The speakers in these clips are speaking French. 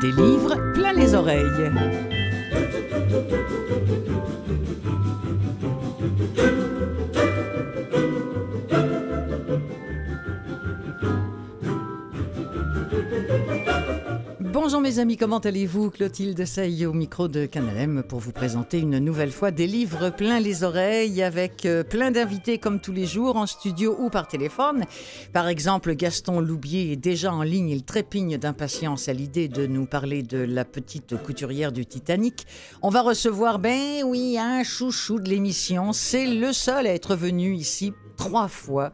Des livres plein les oreilles. Bonjour mes amis, comment allez-vous? Clotilde Sey au micro de Canal M pour vous présenter une nouvelle fois des livres plein les oreilles avec plein d'invités comme tous les jours en studio ou par téléphone. Par exemple, Gaston Loubier est déjà en ligne, il trépigne d'impatience à l'idée de nous parler de la petite couturière du Titanic. On va recevoir, un chouchou de l'émission, c'est le seul à être venu ici 3 fois.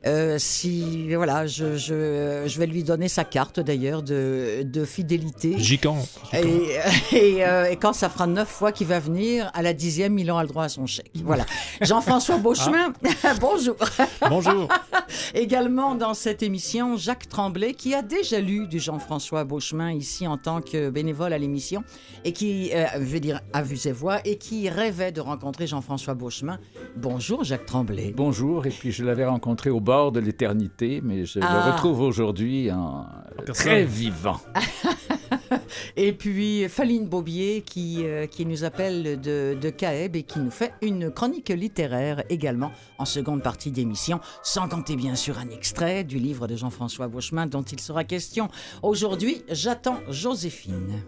Je vais lui donner sa carte d'ailleurs de fidélité. J'y compte. Et quand ça fera 9 fois qu'il va venir, à la 10e, il aura le droit à son chèque. Voilà. Jean-François Beauchemin, bonjour. Bonjour. Également dans cette émission, Jacques Tremblay, qui a déjà lu du Jean-François Beauchemin ici en tant que bénévole à l'émission, et qui, à vue et voix, et qui rêvait de rencontrer Jean-François Beauchemin. Bonjour Jacques Tremblay. Bonjour, et puis je l'avais rencontré au bord de l'éternité, mais je le retrouve aujourd'hui en très vivant. Et puis Faline Beaubier qui nous appelle de Caeb et qui nous fait une chronique littéraire également en seconde partie d'émission, sans compter bien sûr un extrait du livre de Jean-François Beauchemin dont il sera question aujourd'hui. J'attends Joséphine.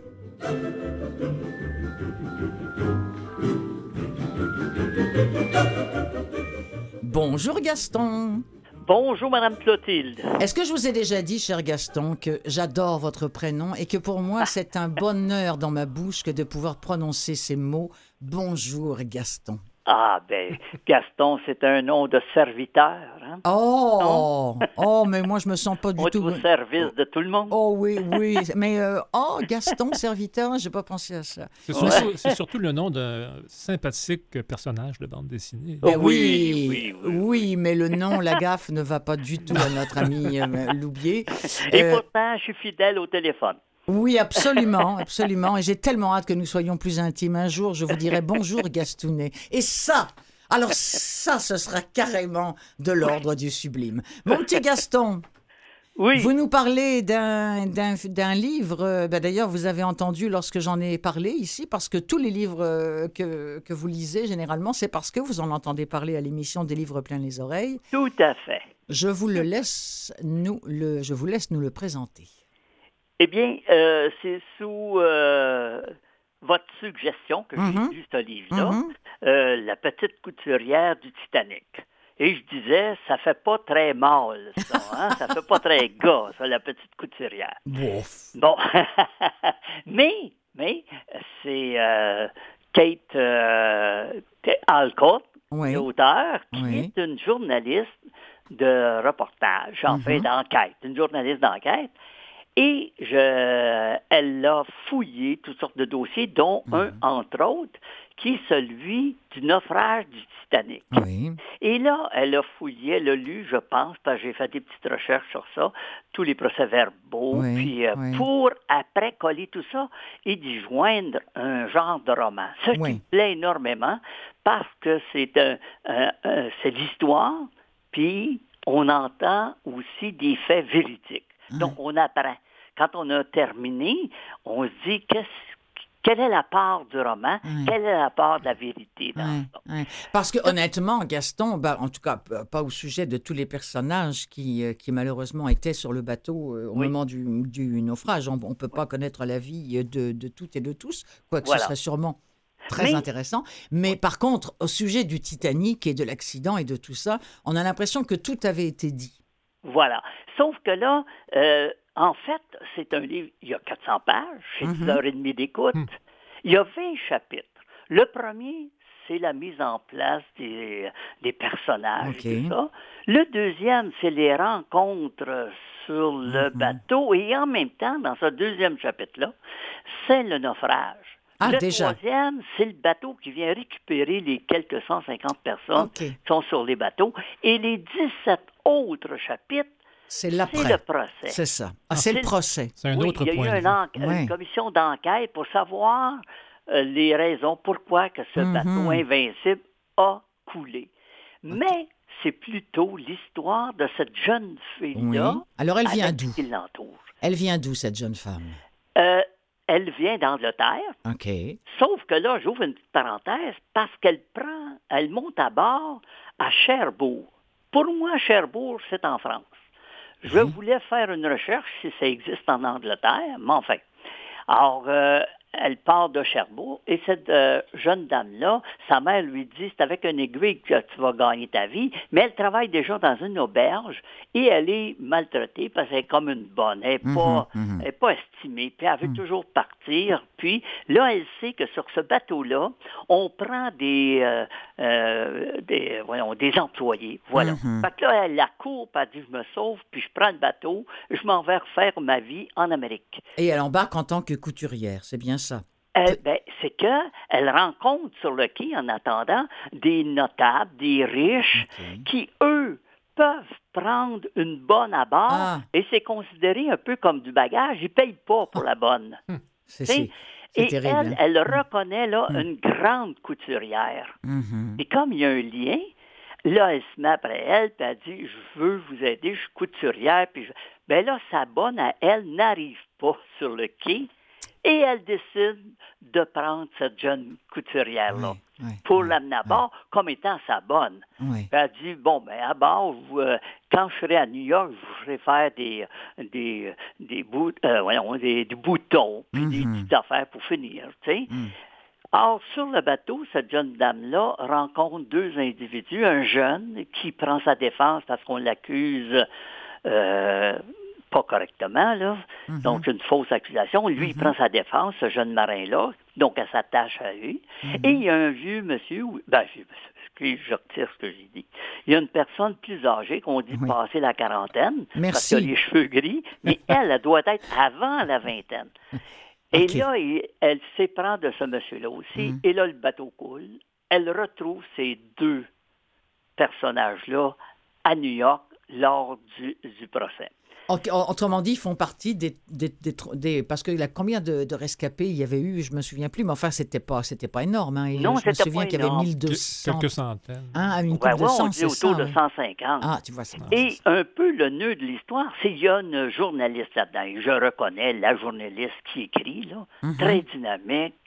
Bonjour Gaston. Bonjour, Madame Clotilde. Est-ce que je vous ai déjà dit, cher Gaston, que j'adore votre prénom et que pour moi, c'est un bonheur dans ma bouche que de pouvoir prononcer ces mots. Bonjour, Gaston. Ah, Gaston, c'est un nom de serviteur. Hein? Mais moi, je me sens pas du tout... Au service de tout le monde. Oh oui, mais Gaston, serviteur, j'ai pas pensé à ça. C'est surtout le nom d'un sympathique personnage de bande dessinée. Oui, mais le nom, la gaffe, ne va pas du tout à notre ami Loubier. Et pourtant, je suis fidèle au téléphone. Oui, absolument. Et j'ai tellement hâte que nous soyons plus intimes. Un jour, je vous dirai bonjour Gastounet. Et ça, ce sera carrément de l'ordre du sublime. Mon petit Gaston, oui. Vous nous parlez d'un livre. D'ailleurs, vous avez entendu lorsque j'en ai parlé ici, parce que tous les livres que vous lisez, généralement, c'est parce que vous en entendez parler à l'émission des livres plein les oreilles. Tout à fait. Je vous laisse nous le présenter. Eh bien, c'est sous votre suggestion que j'ai lu ce livre-là, La petite couturière du Titanic. Et je disais, ça fait pas très mâle, ça, hein? Ça fait pas très gars, ça, la petite couturière. Bouf. Bon, mais c'est Kate Alcott, l'auteur, qui est une journaliste de reportage, d'enquête, une journaliste d'enquête. Et elle a fouillé toutes sortes de dossiers, dont un, entre autres, qui est celui du naufrage du Titanic. Oui. Et là, elle a fouillé, elle a lu, je pense, parce que j'ai fait des petites recherches sur ça, tous les procès-verbaux, pour après coller tout ça et d'y joindre un genre de roman. Ce qui me plaît énormément, parce que c'est l'histoire, puis on entend aussi des faits véridiques. Donc, on apprend. Quand on a terminé, on se dit quelle est la part du roman, quelle est la part de la vérité dans ça. Parce que honnêtement, Gaston, en tout cas, pas au sujet de tous les personnages qui malheureusement étaient sur le bateau au moment du naufrage. On ne peut pas connaître la vie de toutes et de tous, quoique ce serait sûrement très intéressant. Mais par contre, au sujet du Titanic et de l'accident et de tout ça, on a l'impression que tout avait été dit. Voilà. Sauf que là, en fait, c'est un livre, il y a 400 pages, c'est 10h30 d'écoute. Il y a 20 chapitres. Le premier, c'est la mise en place des personnages et tout ça. Le deuxième, c'est les rencontres sur le bateau. Et en même temps, dans ce deuxième chapitre-là, c'est le naufrage. Troisième, c'est le bateau qui vient récupérer les quelques 150 personnes qui sont sur les bateaux. Et les 17 autres chapitres, c'est le procès. C'est ça. C'est le procès. C'est un autre point. Il y a eu une commission d'enquête pour savoir les raisons pourquoi que ce bateau invincible a coulé. Mais c'est plutôt l'histoire de cette jeune fille-là. Alors, elle vient d'où? Qui l'entoure. Elle vient d'où, cette jeune femme? elle vient d'Angleterre. OK. Sauf que là, j'ouvre une petite parenthèse, parce elle monte à bord à Cherbourg. Pour moi, Cherbourg, c'est en France. Je voulais faire une recherche si ça existe en Angleterre, mais enfin. Alors, elle part de Cherbourg et cette jeune dame-là, sa mère lui dit, c'est avec un aiguille que tu vas gagner ta vie, mais elle travaille déjà dans une auberge et elle est maltraitée parce qu'elle est comme une bonne, elle n'est pas estimée, puis elle veut toujours partir. Puis là, elle sait que sur ce bateau-là, on prend des employés, voilà. Fait que là, elle la court, puis elle dit, je me sauve, puis je prends le bateau, je m'en vais refaire ma vie en Amérique. Et elle embarque en tant que couturière, c'est bien ça? C'est qu'elle rencontre sur le quai, en attendant, des notables, des riches, qui, eux, peuvent prendre une bonne à bord, et c'est considéré un peu comme du bagage. Ils ne payent pas pour la bonne. C'est et terrible, elle reconnaît là, une grande couturière. Et comme il y a un lien, là, elle se met après elle, puis elle dit, je veux vous aider, je suis couturière. Puis là, sa bonne à elle n'arrive pas sur le quai, et elle décide de prendre cette jeune couturière-là pour l'amener à bord comme étant sa bonne. Puis elle dit, à bord, quand je serai à New York, je vous ferai faire des boutons, puis des petites affaires pour finir, tu sais. Or, sur le bateau, cette jeune dame-là rencontre deux individus, un jeune qui prend sa défense parce qu'on l'accuse pas correctement, là. Donc, une fausse accusation. Lui, il prend sa défense, ce jeune marin-là, donc elle s'attache à lui. Et il y a un vieux monsieur, je retire ce que j'ai dit. Il y a une personne plus âgée qu'on dit passer la quarantaine, parce qu'elle a les cheveux gris, mais elle doit être avant la vingtaine. Et là, elle s'éprend de ce monsieur-là aussi, et là, le bateau coule. Elle retrouve ces deux personnages-là à New York lors du procès. Autrement dit, ils font partie des parce qu'il y a combien de rescapés il y avait eu, je me souviens plus, mais enfin c'était pas énorme. Hein. Non, je me souviens qu'il y avait 1200. Quelques centaines. Une couple de 100, on dit autour de 150. Ah, tu vois ça. Et un peu le nœud de l'histoire, c'est qu'il y a une journaliste là-dedans. Et je reconnais la journaliste qui écrit, là, très dynamique.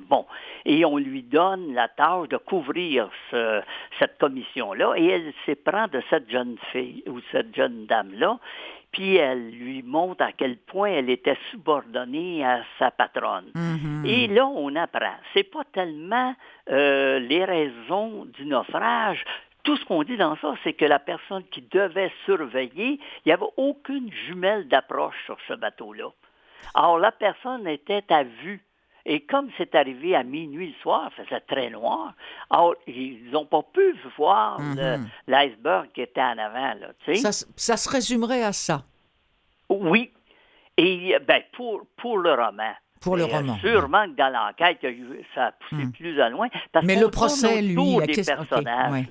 Et on lui donne la tâche de couvrir cette commission-là. Et elle s'éprend de cette jeune fille ou cette jeune dame-là. Puis elle lui montre à quel point elle était subordonnée à sa patronne. Et là, on apprend. C'est pas tellement les raisons du naufrage. Tout ce qu'on dit dans ça, c'est que la personne qui devait surveiller, il n'y avait aucune jumelle d'approche sur ce bateau-là. Alors, la personne était à vue. Et comme c'est arrivé à minuit le soir, ça faisait très noir, alors ils n'ont pas pu voir l'iceberg qui était en avant. Là, ça se résumerait à ça. Oui. Et pour le roman. Pour le roman. Sûrement que dans l'enquête, ça a poussé plus à loin. Parce mais qu'on le procès, lui, tourne autour des personnages.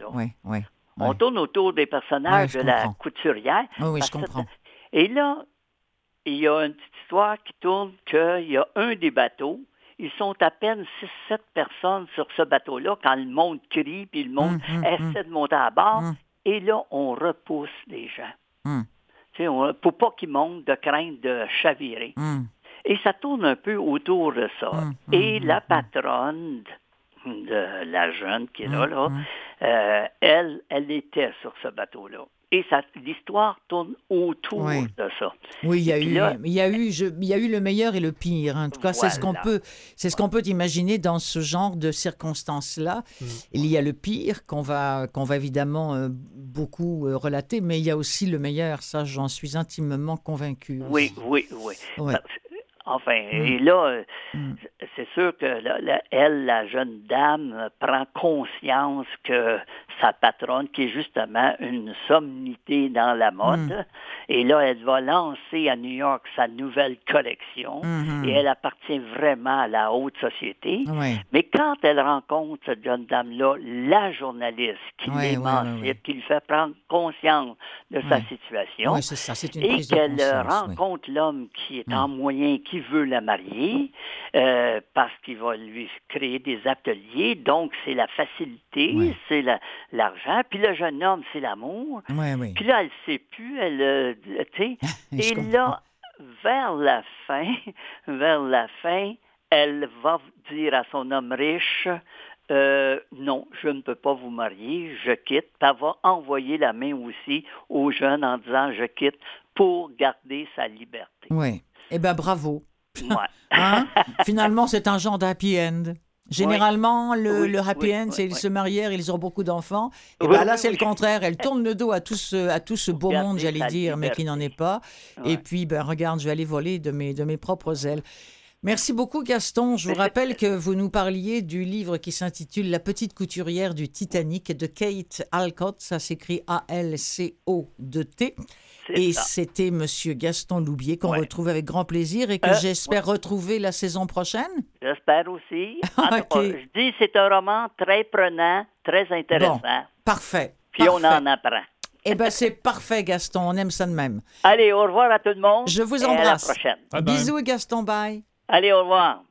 On tourne autour des personnages de la couturière. Oui, je comprends. Et là, il y a une petite histoire qui tourne qu'il y a un des bateaux. Ils sont à peine 6-7 personnes sur ce bateau-là quand le monde crie, puis le monde essaie de monter à bord. Et là, on repousse les gens. Pour pas qu'ils montent de crainte de chavirer. Et ça tourne un peu autour de ça. Et la patronne de la jeune qui est là, elle était sur ce bateau-là. Et l'histoire tourne autour de ça. Oui, il y a eu le meilleur et le pire. En tout cas, c'est ce qu'on peut imaginer dans ce genre de circonstances-là. Il y a le pire qu'on va évidemment beaucoup relater, mais il y a aussi le meilleur. Ça, j'en suis intimement convaincu. Oui. Ouais. Enfin, et là, c'est sûr que la jeune dame, prend conscience que sa patronne, qui est justement une sommité dans la mode, et là, elle va lancer à New York sa nouvelle collection, et elle appartient vraiment à la haute société. Mais quand elle rencontre cette jeune dame-là, la journaliste qui l'émancipe, qui lui fait prendre conscience de sa situation, c'est ça, c'est une et prise de qu'elle conscience, rencontre l'homme qui est en moyen, qui veut la marier, parce qu'il va lui créer des ateliers, donc c'est la facilité, c'est l'argent, puis le jeune homme, c'est l'amour, puis là, elle ne sait plus, et là, vers la fin, elle va dire à son homme riche, non, je ne peux pas vous marier, je quitte. Puis elle va envoyer la main aussi aux jeunes en disant, je quitte pour garder sa liberté. Oui. Eh bien, bravo. Ouais. Hein? Finalement, c'est un genre d'happy end. Généralement, le happy end, c'est ils se marièrent, ils ont beaucoup d'enfants. Et bien là, c'est le contraire. Elle tourne le dos à tout ce beau monde, j'allais dire, mais qui n'en est pas. Ouais. Et puis, ben regarde, je vais aller voler de mes propres ailes. Merci beaucoup, Gaston. Je vous rappelle que vous nous parliez du livre qui s'intitule « La petite couturière du Titanic » de Kate Alcott. Ça s'écrit A-L-C-O-T. Et c'était M. Gaston Loubier qu'on retrouve avec grand plaisir et que j'espère retrouver la saison prochaine. J'espère aussi. Okay. Je dis c'est un roman très prenant, très intéressant. Bon, parfait. Puis parfait. On en apprend. Eh bien, c'est parfait, Gaston. On aime ça de même. Allez, au revoir à tout le monde. Je vous embrasse. À la prochaine. Bye bye. Bisous, Gaston. Bye. Allez, au revoir.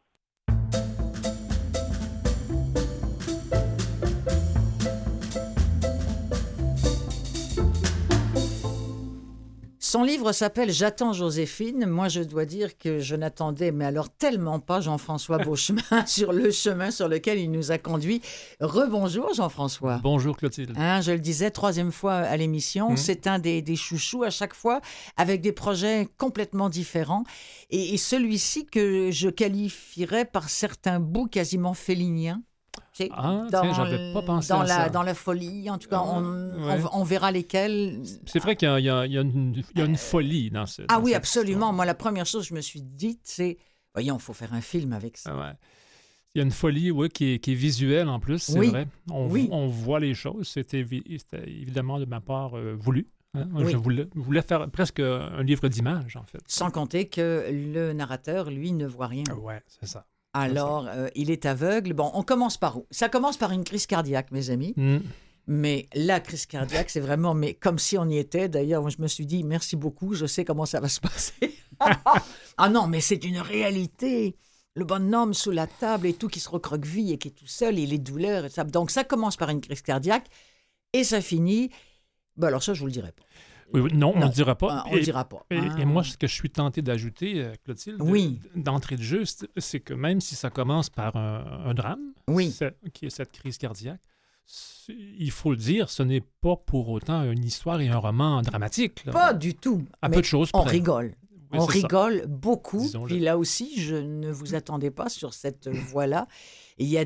Son livre s'appelle « J'attends Joséphine ». Moi, je dois dire que je n'attendais, mais alors tellement pas Jean-François Beauchemin sur le chemin sur lequel il nous a conduits. Rebonjour Jean-François. Bonjour Clotilde. Je le disais, 3e fois à l'émission. C'est un des chouchous à chaque fois, avec des projets complètement différents. Et celui-ci que je qualifierais par certains bouts quasiment féliniens. J'avais pas pensé à ça. Dans la folie, en tout cas, on verra lesquels. C'est vrai qu'il y a une folie dans ce. Ah oui, absolument. Histoire. Moi, la première chose que je me suis dite, c'est, voyons, il faut faire un film avec ça. Ouais. Il y a une folie, qui est visuelle en plus, c'est vrai. On voit les choses. C'était évidemment de ma part voulu. Hein? Oui. Je voulais faire presque un livre d'images, en fait. Sans compter que le narrateur, lui, ne voit rien. Oui, c'est ça. Alors, il est aveugle. Bon, on commence par où? Ça commence par une crise cardiaque, mes amis. Mais la crise cardiaque, c'est vraiment comme si on y était. D'ailleurs, je me suis dit, merci beaucoup, je sais comment ça va se passer. Ah non, mais c'est une réalité. Le bonhomme sous la table et tout qui se recroqueville et qui est tout seul et les douleurs. Et ça. Donc, ça commence par une crise cardiaque et ça finit... Ben alors ça, je ne vous le dirai pas. Oui, non, on ne le dira pas. On ne le dira pas. Et moi, ce que je suis tenté d'ajouter, Clotilde, d'entrée de jeu, c'est que même si ça commence par un drame, qui est cette crise cardiaque, il faut le dire, ce n'est pas pour autant une histoire et un roman dramatique. Là. Pas du tout. À peu de choses près. On rigole. Oui, on rigole beaucoup. Disons-le. Puis là aussi, je ne vous attendais pas sur cette voie-là. Il y a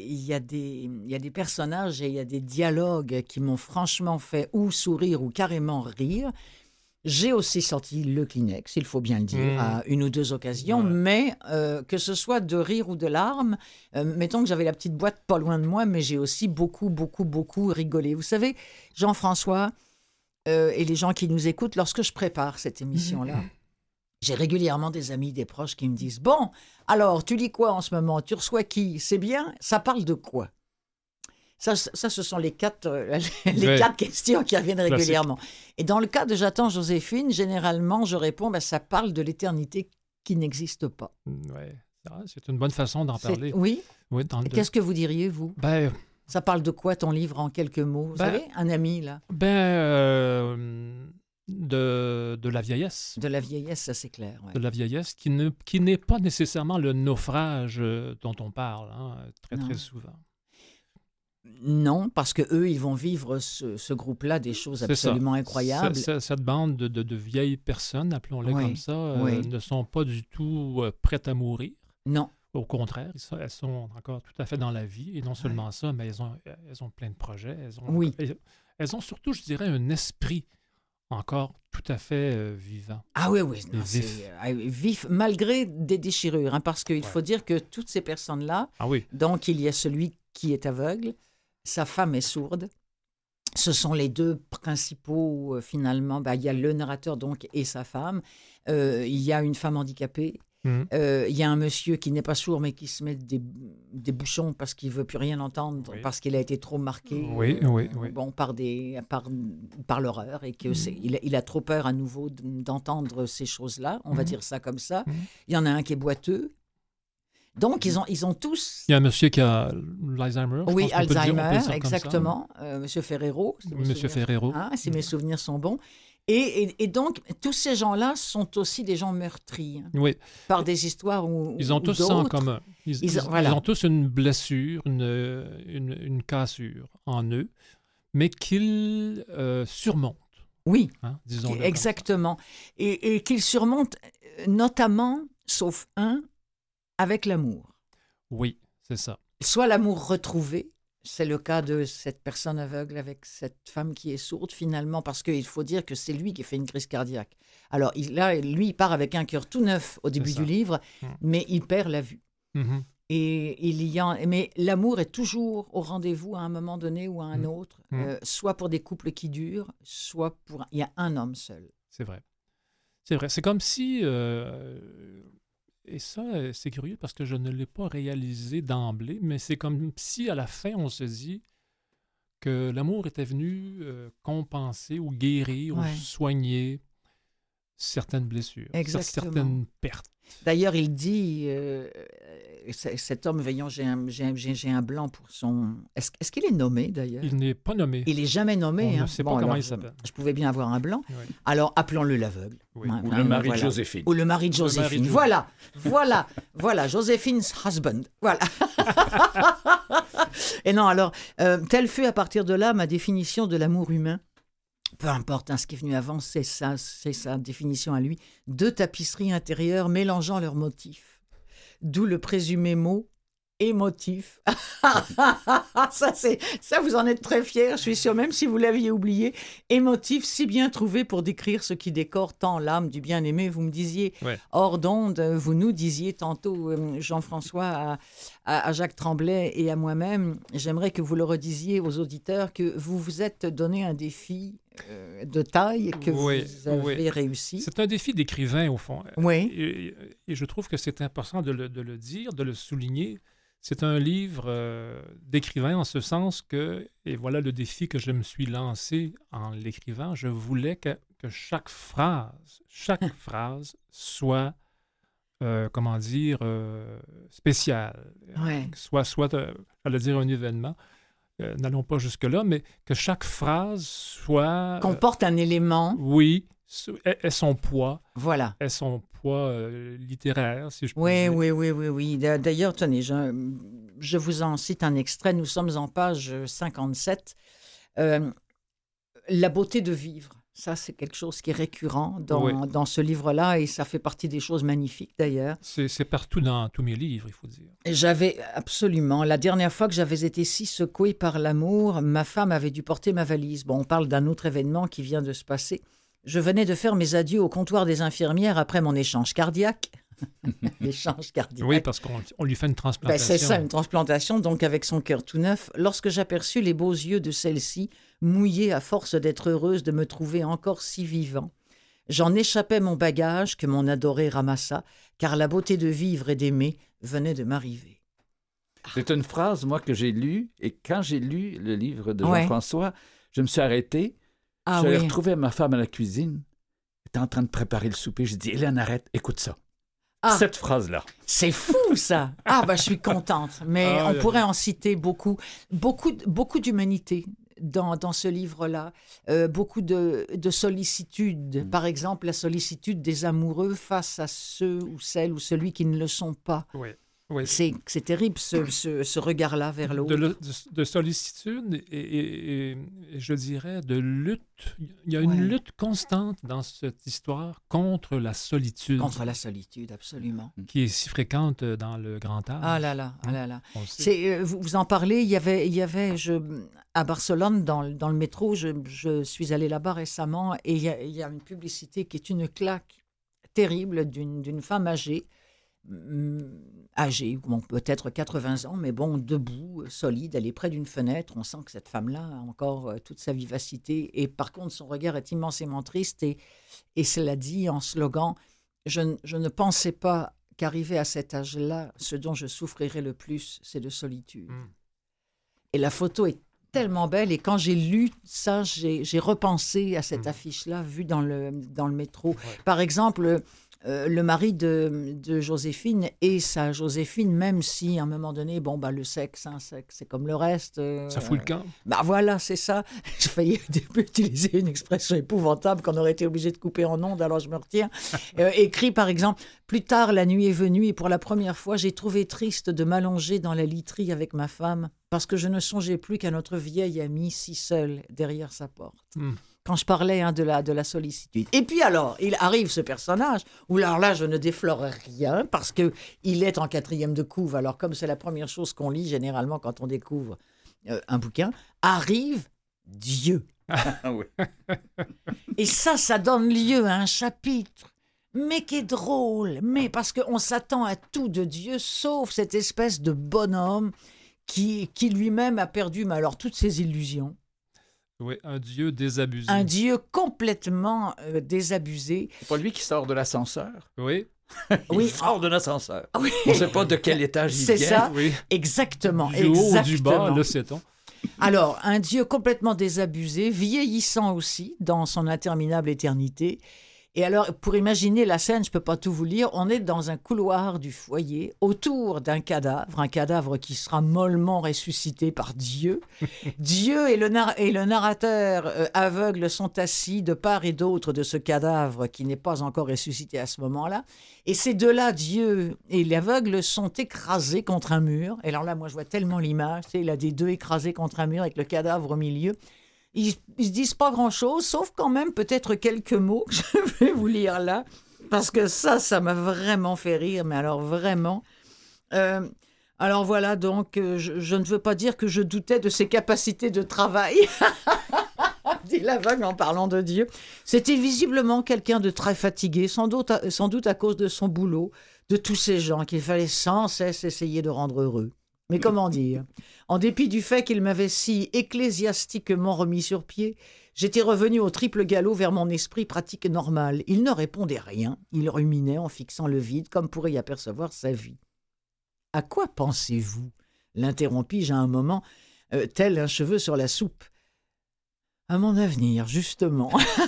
des personnages et il y a des dialogues qui m'ont franchement fait ou sourire ou carrément rire. J'ai aussi sorti le Kleenex, il faut bien le dire, à une ou deux occasions, mais que ce soit de rire ou de larmes, mettons que j'avais la petite boîte pas loin de moi, mais j'ai aussi beaucoup, beaucoup, beaucoup rigolé. Vous savez, Jean-François et les gens qui nous écoutent, lorsque je prépare cette émission-là, j'ai régulièrement des amis, des proches qui me disent « Bon, alors, tu lis quoi en ce moment? Tu reçois qui? C'est bien? Ça parle de quoi? » Ça, ce sont les quatre questions qui reviennent régulièrement. Et dans le cas de J'attends Joséphine, généralement, je réponds ça parle de l'éternité qui n'existe pas. Oui, c'est une bonne façon d'en parler. Oui? Qu'est-ce que vous diriez, vous? Ça parle de quoi, ton livre, en quelques mots? Vous savez, un ami, là? De la vieillesse. De la vieillesse, ça c'est clair. Ouais. De la vieillesse qui n'est pas nécessairement le naufrage dont on parle très souvent. Non, parce qu'eux, ils vont vivre ce groupe-là des choses absolument incroyables. Cette bande de vieilles personnes, appelons-les comme ça, ne sont pas du tout prêtes à mourir. Non. Au contraire, elles sont encore tout à fait dans la vie. Et non seulement ça, mais elles ont plein de projets. Elles ont surtout, je dirais, un esprit encore tout à fait vivant. Ah oui. Vif, malgré des déchirures. Parce qu'il faut dire que toutes ces personnes-là, donc il y a celui qui est aveugle, sa femme est sourde. Ce sont les deux principaux, finalement. Il y a le narrateur donc et sa femme. Il y a une femme handicapée. Il y a un monsieur qui n'est pas sourd, mais qui se met des bouchons parce qu'il ne veut plus rien entendre, parce qu'il a été trop marqué par l'horreur et qu'il a trop peur à nouveau d'entendre ces choses-là. On va dire ça comme ça. Il y en a un qui est boiteux. Donc, ils ont tous... Il y a un monsieur qui a l'Alzheimer. Oui, Alzheimer, exactement. Monsieur Ferrero. Monsieur Ferrero. Si mes souvenirs sont bons. Et donc, tous ces gens-là sont aussi des gens meurtris. Oui. Par des histoires ou ils ont tous ça en commun. Ils voilà. ont tous une blessure, une cassure en eux, mais qu'ils surmontent. Oui, disons-le exactement. Et qu'ils surmontent notamment, sauf un, avec l'amour. Oui, c'est ça. Soit l'amour retrouvé, c'est le cas de cette personne aveugle avec cette femme qui est sourde finalement, parce qu'il faut dire que c'est lui qui fait une crise cardiaque. Alors lui, il part avec un cœur tout neuf au début du livre, mais il perd la vue. Mm-hmm. Et mais l'amour est toujours au rendez-vous à un moment donné ou à un autre, soit pour des couples qui durent, soit pour... Il y a un homme seul. C'est vrai. C'est vrai. C'est comme si... Et ça, c'est curieux parce que je ne l'ai pas réalisé d'emblée, mais c'est comme si à la fin, on se dit que l'amour était venu compenser ou guérir ou soigner certaines blessures, certaines pertes. D'ailleurs, il dit, cet homme, voyons, j'ai un blanc pour son... Est-ce qu'il est nommé, d'ailleurs? Il n'est pas nommé. Il n'est jamais nommé. On ne sait pas comment il s'appelle. Je pouvais bien avoir un blanc. Oui. Alors, appelons-le l'aveugle. Oui. Ou le mari de Joséphine. Ou le mari de Joséphine. Voilà. Joséphine's husband. Voilà. Et non, alors, telle fut à partir de là ma définition de l'amour humain. Peu importe, ce qui est venu avant, c'est sa définition à lui. 2 tapisseries intérieures mélangeant leurs motifs. D'où le présumé mot émotif. Ça, vous en êtes très fiers, je suis sûre, même si vous l'aviez oublié. Émotif, si bien trouvé pour décrire ce qui décore tant l'âme du bien-aimé. Vous me disiez, hors d'onde, vous nous disiez tantôt, Jean-François, à Jacques Tremblay et à moi-même, j'aimerais que vous le redisiez aux auditeurs, que vous vous êtes donné un défi de taille que vous avez réussi. C'est un défi d'écrivain, au fond. Oui. Et je trouve que c'est important de le dire, de le souligner. C'est un livre d'écrivain en ce sens que, et voilà le défi que je me suis lancé en l'écrivant, je voulais que chaque phrase soit, spéciale, soit j'allais dire un événement. N'allons pas jusque-là, mais que chaque phrase soit... comporte un élément. Oui, ait son poids. Voilà. Ait son poids littéraire, si je peux dire. Oui. D'ailleurs, tenez, je vous en cite un extrait. Nous sommes en page 57. La beauté de vivre. Ça, c'est quelque chose qui est récurrent dans ce livre-là et ça fait partie des choses magnifiques, d'ailleurs. C'est partout dans tous mes livres, il faut dire. Absolument. La dernière fois que j'avais été si secouée par l'amour, ma femme avait dû porter ma valise. Bon, on parle d'un autre événement qui vient de se passer. Je venais de faire mes adieux au comptoir des infirmières après mon échange cardiaque. L'échange cardiaque. Oui, parce qu'on lui fait une transplantation. C'est ça, une transplantation, donc avec son cœur tout neuf. Lorsque j'aperçus les beaux yeux de celle-ci, mouillés à force d'être heureuse de me trouver encore si vivant, j'en échappais mon bagage que mon adoré ramassa, car la beauté de vivre et d'aimer venait de m'arriver. C'est une phrase, moi, que j'ai lue, et quand j'ai lu le livre de Jean-François, je me suis arrêté. J'allais retrouver ma femme à la cuisine. Elle était en train de préparer le souper. J'ai dit, Hélène, arrête, écoute ça. Cette phrase-là. C'est fou, ça. Je suis contente. Mais on pourrait en citer beaucoup d'humanité dans ce livre-là. Beaucoup de sollicitude. Par exemple, la sollicitude des amoureux face à ceux ou celles ou celui qui ne le sont pas. Oui. C'est terrible, ce regard-là vers l'autre. De sollicitude et je dirais de lutte. Il y a une lutte constante dans cette histoire contre la solitude. Contre la solitude, absolument. Qui est si fréquente dans le grand âge. Ah là là. Vous en parlez, il y avait à Barcelone, dans le métro, je suis allée là-bas récemment, et il y a une publicité qui est une claque terrible d'une femme âgée, peut-être 80 ans, mais debout, solide, elle est près d'une fenêtre, on sent que cette femme-là a encore toute sa vivacité, et par contre son regard est immensément triste, et cela dit en slogan, je ne pensais pas qu'arrivé à cet âge-là, ce dont je souffrirais le plus, c'est de solitude. Et la photo est tellement belle, et quand j'ai lu ça, j'ai repensé à cette affiche-là, vue dans le métro. Par exemple, le mari de Joséphine et sa Joséphine, même si à un moment donné, le sexe, c'est comme le reste. Ça fout le camp. Voilà, c'est ça. J'ai failli utiliser une expression épouvantable qu'on aurait été obligé de couper en ondes, alors je me retiens. Écrit par exemple, plus tard la nuit est venue et pour la première fois j'ai trouvé triste de m'allonger dans la literie avec ma femme parce que je ne songeais plus qu'à notre vieil ami si seul derrière sa porte. Quand je parlais de la sollicitude. Et puis alors, il arrive ce personnage, où alors là, je ne déflore rien, parce qu'il est en 4e de couve. Alors, comme c'est la première chose qu'on lit, généralement, quand on découvre un bouquin, arrive Dieu. Oui. Et ça donne lieu à un chapitre, mais qui est drôle, parce qu'on s'attend à tout de Dieu, sauf cette espèce de bonhomme qui lui-même a perdu, mais alors, toutes ses illusions. Oui, un Dieu désabusé. Un Dieu complètement désabusé. C'est pas lui qui sort de l'ascenseur? Oui. Il sort de l'ascenseur. Oui. On ne sait pas de quel étage il vient. C'est ça, oui. Exactement. Du haut ou du bas, le sait-on. Alors, un Dieu complètement désabusé, vieillissant aussi dans son interminable éternité. Et alors, pour imaginer la scène, je ne peux pas tout vous lire, on est dans un couloir du foyer, autour d'un cadavre, un cadavre qui sera mollement ressuscité par Dieu. Dieu et le narrateur aveugle sont assis de part et d'autre de ce cadavre qui n'est pas encore ressuscité à ce moment-là. Et ces deux-là, Dieu et l'aveugle, sont écrasés contre un mur. Et alors là, moi, je vois tellement l'image, il a des deux écrasés contre un mur avec le cadavre au milieu. Ils ne se disent pas grand-chose, sauf quand même peut-être quelques mots que je vais vous lire là, parce que ça m'a vraiment fait rire, mais alors vraiment. Alors voilà, donc je ne veux pas dire que je doutais de ses capacités de travail, dit l'aveugle en parlant de Dieu. C'était visiblement quelqu'un de très fatigué, sans doute à cause de son boulot, de tous ces gens qu'il fallait sans cesse essayer de rendre heureux. Mais comment dire ? En dépit du fait qu'il m'avait si ecclésiastiquement remis sur pied, j'étais revenu au triple galop vers mon esprit pratique normal. Il ne répondait rien, il ruminait en fixant le vide comme pour y apercevoir sa vie. « À quoi pensez-vous » l'interrompis-je à un moment, tel un cheveu sur la soupe. « À mon avenir, justement. »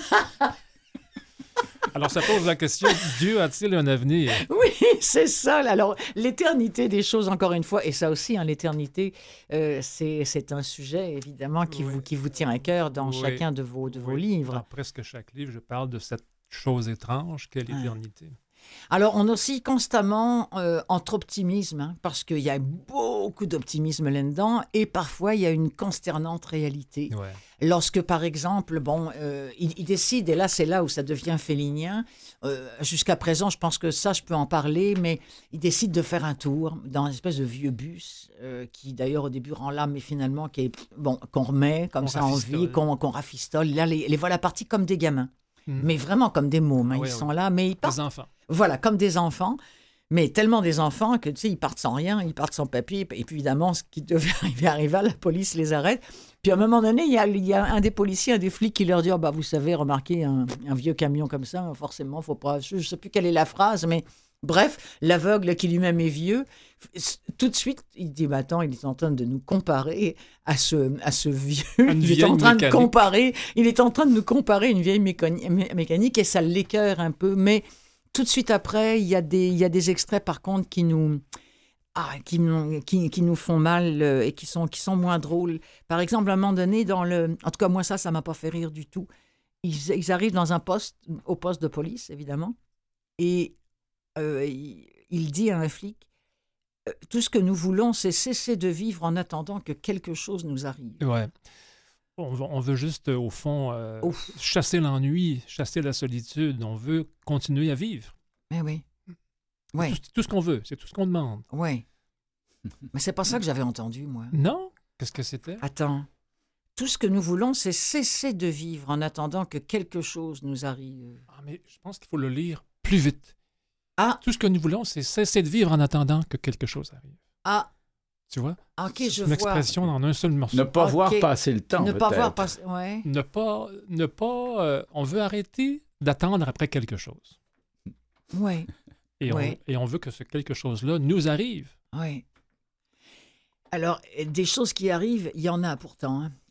Alors, ça pose la question, Dieu a-t-il un avenir? Oui, c'est ça. Alors, l'éternité des choses, encore une fois, et ça aussi, l'éternité, c'est un sujet, évidemment, qui vous tient à cœur dans chacun de vos livres. Dans presque chaque livre, je parle de cette chose étrange qu'est l'éternité. Alors, on oscille constamment entre optimisme, parce qu'il y a beaucoup d'optimisme là-dedans, et parfois, il y a une consternante réalité. Ouais. Lorsque, par exemple, il décide, et là, c'est là où ça devient félinien, jusqu'à présent, je pense que ça, je peux en parler, mais il décide de faire un tour dans une espèce de vieux bus, qui d'ailleurs, au début, rend l'âme, mais finalement, qu'on remet comme ça en vie, qu'on rafistole. Là, les voilà partis comme des gamins. Mais vraiment comme des mômes. Ils sont là, mais ils partent. Des enfants. Voilà, comme des enfants. Mais tellement des enfants que, tu sais, ils partent sans rien, ils partent sans papier. Et puis, évidemment, ce qui devait arriver, la police les arrête. Puis, à un moment donné, il y a un des policiers, un des flics qui leur dit « vous savez, remarquez, un vieux camion comme ça, forcément, faut pas... » Je ne sais plus quelle est la phrase, mais... Bref, l'aveugle qui lui-même est vieux, tout de suite, il dit attends, il est en train de nous comparer à ce vieux. Il est en train de nous comparer une vieille mécanique et ça l'écœure un peu. Mais tout de suite après, il y a des extraits par contre qui nous font mal et qui sont moins drôles. Par exemple, à un moment donné, en tout cas moi ça m'a pas fait rire du tout. Ils arrivent au poste de police évidemment et il dit à un flic « Tout ce que nous voulons, c'est cesser de vivre en attendant que quelque chose nous arrive. » Ouais. On veut juste, au fond, chasser l'ennui, chasser la solitude. On veut continuer à vivre. Mais oui. Ouais. Tout ce qu'on veut, c'est tout ce qu'on demande. Oui. Mais c'est pas ça que j'avais entendu, moi. Non? Qu'est-ce que c'était? Attends. Tout ce que nous voulons, c'est cesser de vivre en attendant que quelque chose nous arrive. Ah, mais je pense qu'il faut le lire plus vite. Ah. Tout ce que nous voulons, c'est cesser de vivre en attendant que quelque chose arrive. Ah. Tu vois? OK, je vois. Une expression en un seul morceau. Ne pas voir passer le temps, peut-être. Ne pas voir passer... Ouais. Ne pas... on veut arrêter d'attendre après quelque chose. Oui. Et on veut que ce quelque chose-là nous arrive. Oui. Alors, des choses qui arrivent, il y en a pourtant. Hein.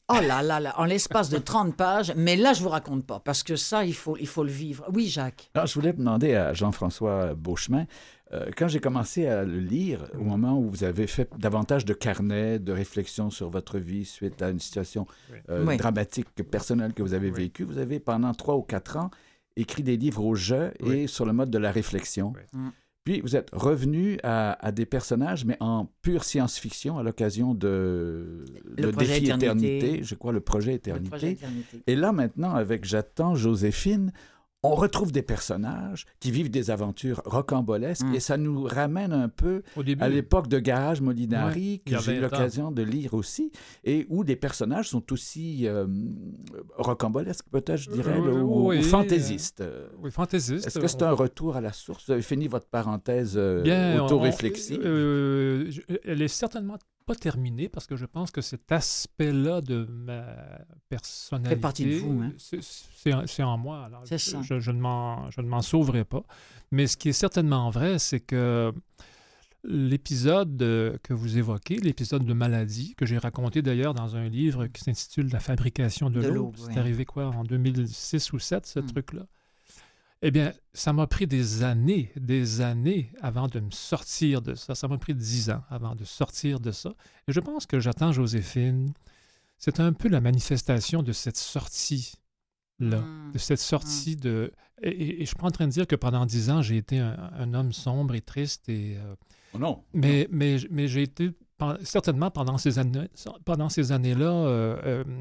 Oh là là là, en l'espace de 30 pages, mais là, je ne vous raconte pas, parce que ça, il faut le vivre. Oui, Jacques. Alors, je voulais demander à Jean-François Beauchemin, quand j'ai commencé à le lire, au moment où vous avez fait davantage de carnets, de réflexions sur votre vie suite à une situation dramatique, personnelle que vous avez vécue, vous avez, pendant 3 ou 4 ans, écrit des livres au jeu et sur le mode de la réflexion. Puis, vous êtes revenu à des personnages, mais en pure science-fiction, à l'occasion de Défi Éternité. Je crois, le projet Éternité. Et là, maintenant, avec J'attends Joséphine, on retrouve des personnages qui vivent des aventures rocambolesques et ça nous ramène un peu à l'époque de Garage Molinari, que j'ai eu l'occasion de lire aussi, et où des personnages sont aussi rocambolesques, peut-être, je dirais, ou fantaisistes. Oui, fantaisistes. Est-ce que c'est un retour à la source? Vous avez fini votre parenthèse auto-réflexive? Elle est certainement pas terminée parce que je pense que cet aspect-là de ma personnalité fait partie de vous, hein? C'est en moi. Alors, c'est ça. Je ne m'en sauverai pas. Mais ce qui est certainement vrai, c'est que l'épisode que vous évoquez, l'épisode de maladie, que j'ai raconté d'ailleurs dans un livre qui s'intitule « La fabrication de l'eau », c'est arrivé quoi, en 2006 ou 2007, ce truc-là? Eh bien, ça m'a pris des années avant de me sortir de ça. Ça m'a pris 10 ans avant de sortir de ça. Et je pense que J'attends Joséphine, c'est un peu la manifestation de cette sortie-là, de cette sortie de... Et je ne suis pas en train de dire que pendant 10 ans, j'ai été un homme sombre et triste. Et, non. Mais j'ai été, certainement pendant ces années-là,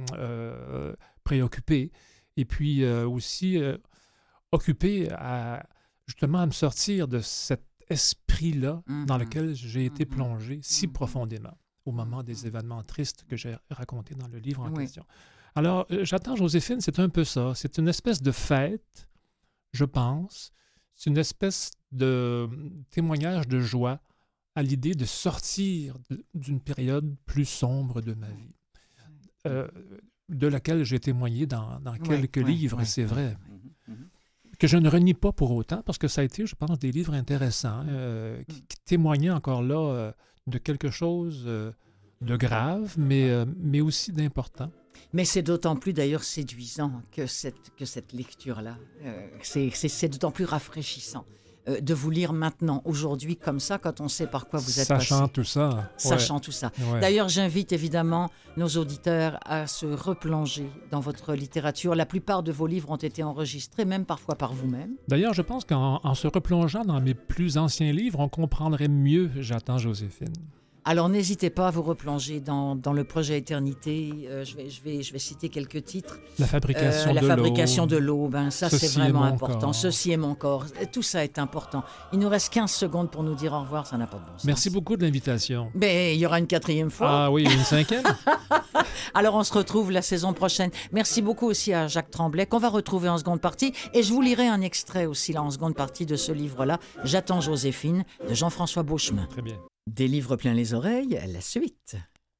préoccupé. Et puis aussi... occupé justement à me sortir de cet esprit-là dans lequel j'ai été plongé si profondément au moment des événements tristes que j'ai racontés dans le livre en question. Alors, J'attends Joséphine, c'est un peu ça. C'est une espèce de fête, je pense. C'est une espèce de témoignage de joie à l'idée de sortir d'une période plus sombre de ma vie, de laquelle j'ai témoigné dans quelques livres, c'est vrai. Que je ne renie pas pour autant, parce que ça a été, je pense, des livres intéressants qui témoignaient encore là de quelque chose de grave, mais aussi d'important. Mais c'est d'autant plus d'ailleurs séduisant que cette lecture-là. C'est d'autant plus rafraîchissant de vous lire maintenant, aujourd'hui, comme ça, quand on sait par quoi vous êtes passé. Sachant tout ça. Ouais. D'ailleurs, j'invite évidemment nos auditeurs à se replonger dans votre littérature. La plupart de vos livres ont été enregistrés, même parfois par vous-même. D'ailleurs, je pense qu'en se replongeant dans mes plus anciens livres, on comprendrait mieux J'attends Joséphine. Alors, n'hésitez pas à vous replonger dans le projet Éternité. Je vais citer quelques titres. La fabrication de l'eau, ça c'est vraiment important. Ceci est mon corps. Tout ça est important. Il nous reste 15 secondes pour nous dire au revoir, ça n'a pas de bon sens. Merci beaucoup de l'invitation. Il y aura une 4e fois. Ah oui, une 5e. Alors, on se retrouve la saison prochaine. Merci beaucoup aussi à Jacques Tremblay, qu'on va retrouver en seconde partie. Et je vous lirai un extrait aussi là, en seconde partie de ce livre-là, J'attends Joséphine, de Jean-François Beauchemin. Très bien. Des livres plein les oreilles, la suite.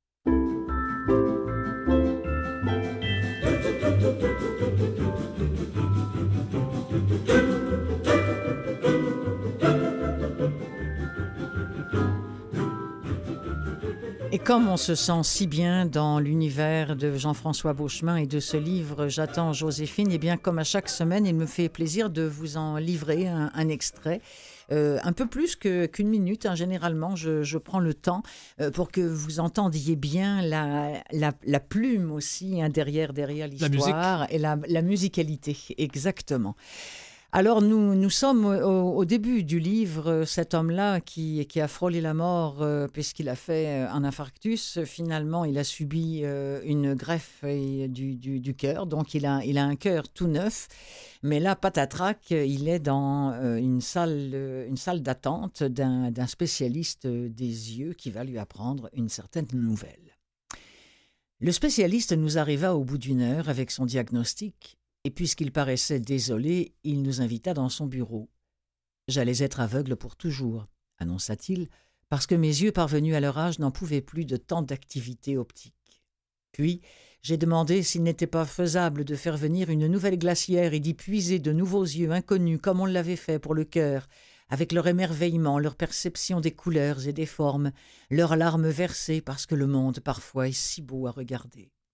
Et comme on se sent si bien dans l'univers de Jean-François Beauchemin et de ce livre « J'attends Joséphine », eh bien, comme à chaque semaine, il me fait plaisir de vous en livrer un extrait. Un peu plus qu'une minute, hein. Généralement, je prends le temps pour que vous entendiez bien la plume aussi, hein, derrière l'histoire et la musicalité, exactement. Alors, nous sommes au début du livre. Cet homme-là qui a frôlé la mort puisqu'il a fait un infarctus, finalement, il a subi une greffe du cœur. Donc, il a un cœur tout neuf. Mais là, patatrac, il est dans une salle d'attente d'un spécialiste des yeux qui va lui apprendre une certaine nouvelle. Le spécialiste nous arriva au bout d'une heure avec son diagnostic. Et puisqu'il paraissait désolé, il nous invita dans son bureau. « J'allais être aveugle pour toujours », annonça-t-il, parce que mes yeux parvenus à leur âge n'en pouvaient plus de tant d'activité optique. Puis, j'ai demandé s'il n'était pas faisable de faire venir une nouvelle glacière et d'y puiser de nouveaux yeux inconnus comme on l'avait fait pour le cœur, avec leur émerveillement, leur perception des couleurs et des formes, leurs larmes versées parce que le monde parfois est si beau à regarder.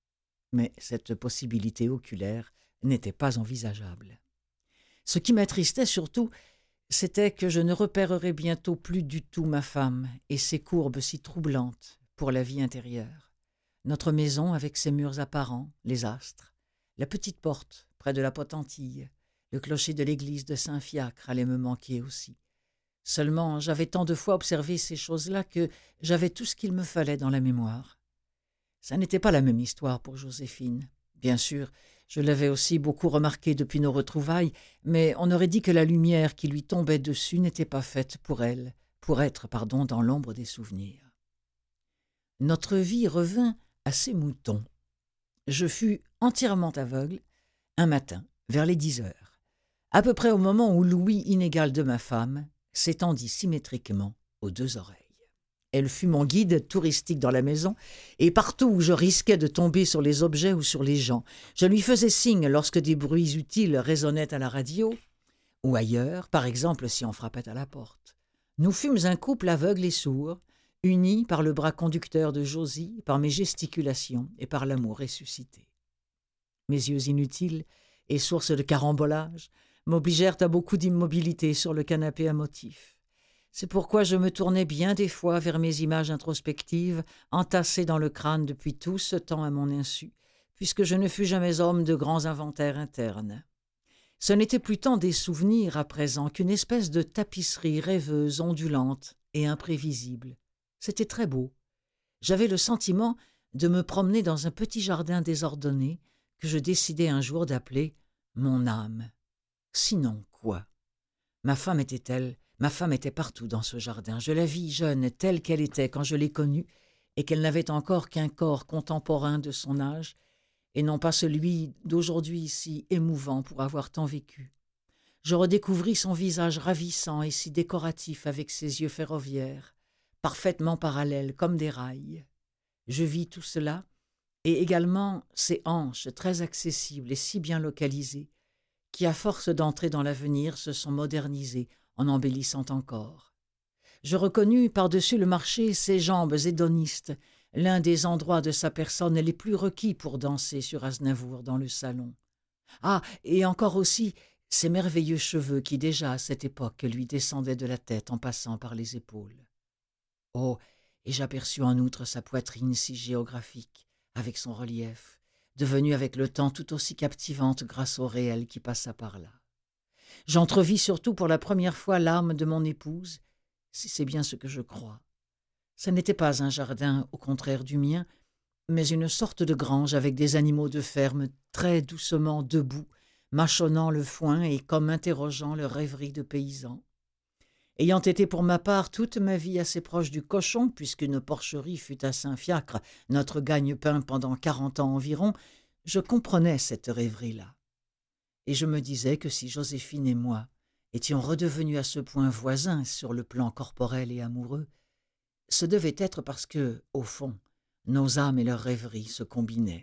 Mais cette possibilité oculaire n'était pas envisageable. Ce qui m'attristait surtout, c'était que je ne repérerais bientôt plus du tout ma femme et ses courbes si troublantes pour la vie intérieure. Notre maison avec ses murs apparents, les astres, la petite porte près de la potentille, le clocher de l'église de Saint-Fiacre allait me manquer aussi. Seulement, j'avais tant de fois observé ces choses-là que j'avais tout ce qu'il me fallait dans la mémoire. Ça n'était pas la même histoire pour Joséphine. Bien sûr, je l'avais aussi beaucoup remarqué depuis nos retrouvailles, mais on aurait dit que la lumière qui lui tombait dessus n'était pas faite pour elle, pour être, dans l'ombre des souvenirs. Notre vie revint à ses moutons. Je fus entièrement aveugle un matin, vers les 10 heures, à peu près au moment où l'ouïe inégale de ma femme s'étendit symétriquement aux 2 oreilles. Elle fut mon guide touristique dans la maison, et partout où je risquais de tomber sur les objets ou sur les gens, je lui faisais signe lorsque des bruits utiles résonnaient à la radio, ou ailleurs, par exemple si on frappait à la porte. Nous fûmes un couple aveugle et sourd, unis par le bras conducteur de Josie, par mes gesticulations et par l'amour ressuscité. Mes yeux inutiles et source de carambolage m'obligèrent à beaucoup d'immobilité sur le canapé à motifs. C'est pourquoi je me tournais bien des fois vers mes images introspectives, entassées dans le crâne depuis tout ce temps à mon insu, puisque je ne fus jamais homme de grands inventaires internes. Ce n'était plus tant des souvenirs à présent qu'une espèce de tapisserie rêveuse, ondulante et imprévisible. C'était très beau. J'avais le sentiment de me promener dans un petit jardin désordonné que je décidai un jour d'appeler mon âme. Sinon quoi? Ma femme était partout dans ce jardin. Je la vis jeune, telle qu'elle était quand je l'ai connue, et qu'elle n'avait encore qu'un corps contemporain de son âge, et non pas celui d'aujourd'hui si émouvant pour avoir tant vécu. Je redécouvris son visage ravissant et si décoratif avec ses yeux ferroviaires, parfaitement parallèles comme des rails. Je vis tout cela, et également ses hanches très accessibles et si bien localisées, qui à force d'entrer dans l'avenir se sont modernisées en embellissant encore. Je reconnus par-dessus le marché ses jambes hédonistes, l'un des endroits de sa personne les plus requis pour danser sur Aznavour dans le salon. Ah, et encore aussi ses merveilleux cheveux qui déjà à cette époque lui descendaient de la tête en passant par les épaules. Oh, et j'aperçus en outre sa poitrine si géographique, avec son relief, devenue avec le temps tout aussi captivante grâce au réel qui passa par là. J'entrevis surtout pour la première fois l'âme de mon épouse, si c'est bien ce que je crois. Ce n'était pas un jardin, au contraire du mien, mais une sorte de grange avec des animaux de ferme très doucement debout, mâchonnant le foin et comme interrogeant leur rêverie de paysans. Ayant été pour ma part toute ma vie assez proche du cochon, puisqu'une porcherie fut à Saint-Fiacre, notre gagne-pain pendant 40 ans environ, je comprenais cette rêverie-là. Et je me disais que si Joséphine et moi étions redevenus à ce point voisins sur le plan corporel et amoureux, ce devait être parce que, au fond, nos âmes et leurs rêveries se combinaient.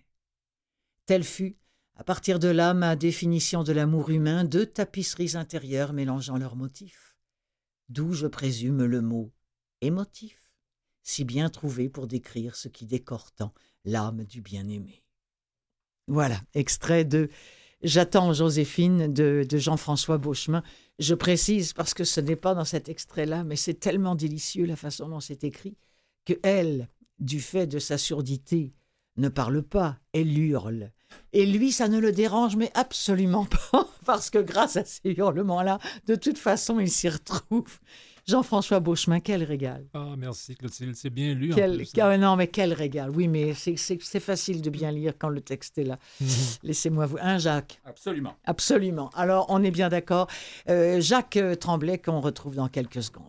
Telle fut, à partir de là, ma définition de l'amour humain, 2 tapisseries intérieures mélangeant leurs motifs. D'où je présume le mot « émotif », si bien trouvé pour décrire ce qui décore tant l'âme du bien-aimé. Voilà, extrait de « J'attends Joséphine » de Jean-François Beauchemin. Je précise parce que ce n'est pas dans cet extrait-là, mais c'est tellement délicieux la façon dont c'est écrit, que elle, du fait de sa surdité, ne parle pas, elle hurle. Et lui, ça ne le dérange, mais absolument pas, parce que grâce à ces hurlements-là, de toute façon, il s'y retrouve. Jean-François Beauchemin, quel régal. Ah, merci Clotilde, c'est bien lu en plus. Non, mais quel régal. Oui, mais c'est facile de bien lire quand le texte est là. Laissez-moi vous... Hein, Jacques? Absolument. Absolument. Alors, on est bien d'accord. Jacques Tremblay, qu'on retrouve dans quelques secondes.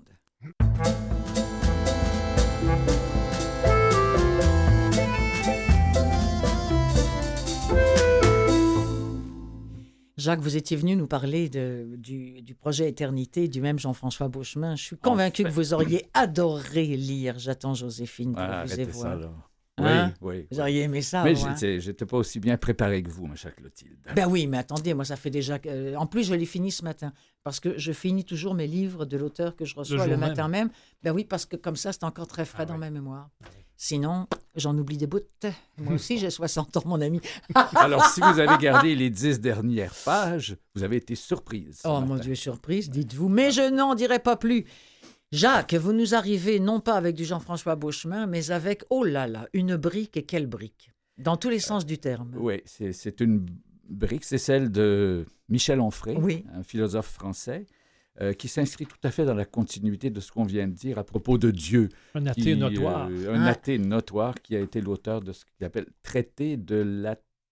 Jacques, vous étiez venu nous parler du projet Éternité du même Jean-François Beauchemin. Je suis convaincu que vous auriez adoré lire J'attends Joséphine pour vous évoir. Ça, là. Hein? Oui. Vous auriez aimé ça. Mais j'étais pas aussi bien préparé que vous, ma chère Clotilde. Ben oui, mais attendez, moi ça fait déjà... en plus, je l'ai fini ce matin, parce que je finis toujours mes livres de l'auteur que je reçois le matin même. Ben oui, parce que comme ça, c'est encore très frais dans ma mémoire. Sinon, j'en oublie des bouts. Moi aussi, j'ai 60 ans, mon ami. Alors, si vous avez gardé les 10 dernières pages, vous avez été surprise. Oh mon Dieu, surprise, dites-vous. Mais je n'en dirai pas plus. Jacques, vous nous arrivez non pas avec du Jean-François Beauchemin, mais avec, oh là là, une brique, et quelle brique, dans tous les sens du terme. Oui, c'est une brique, c'est celle de Michel Onfray, un philosophe français, qui s'inscrit tout à fait dans la continuité de ce qu'on vient de dire à propos de Dieu. Un athée notoire. Un athée notoire qui a été l'auteur de ce qu'il appelle « Traité de l'athéité ».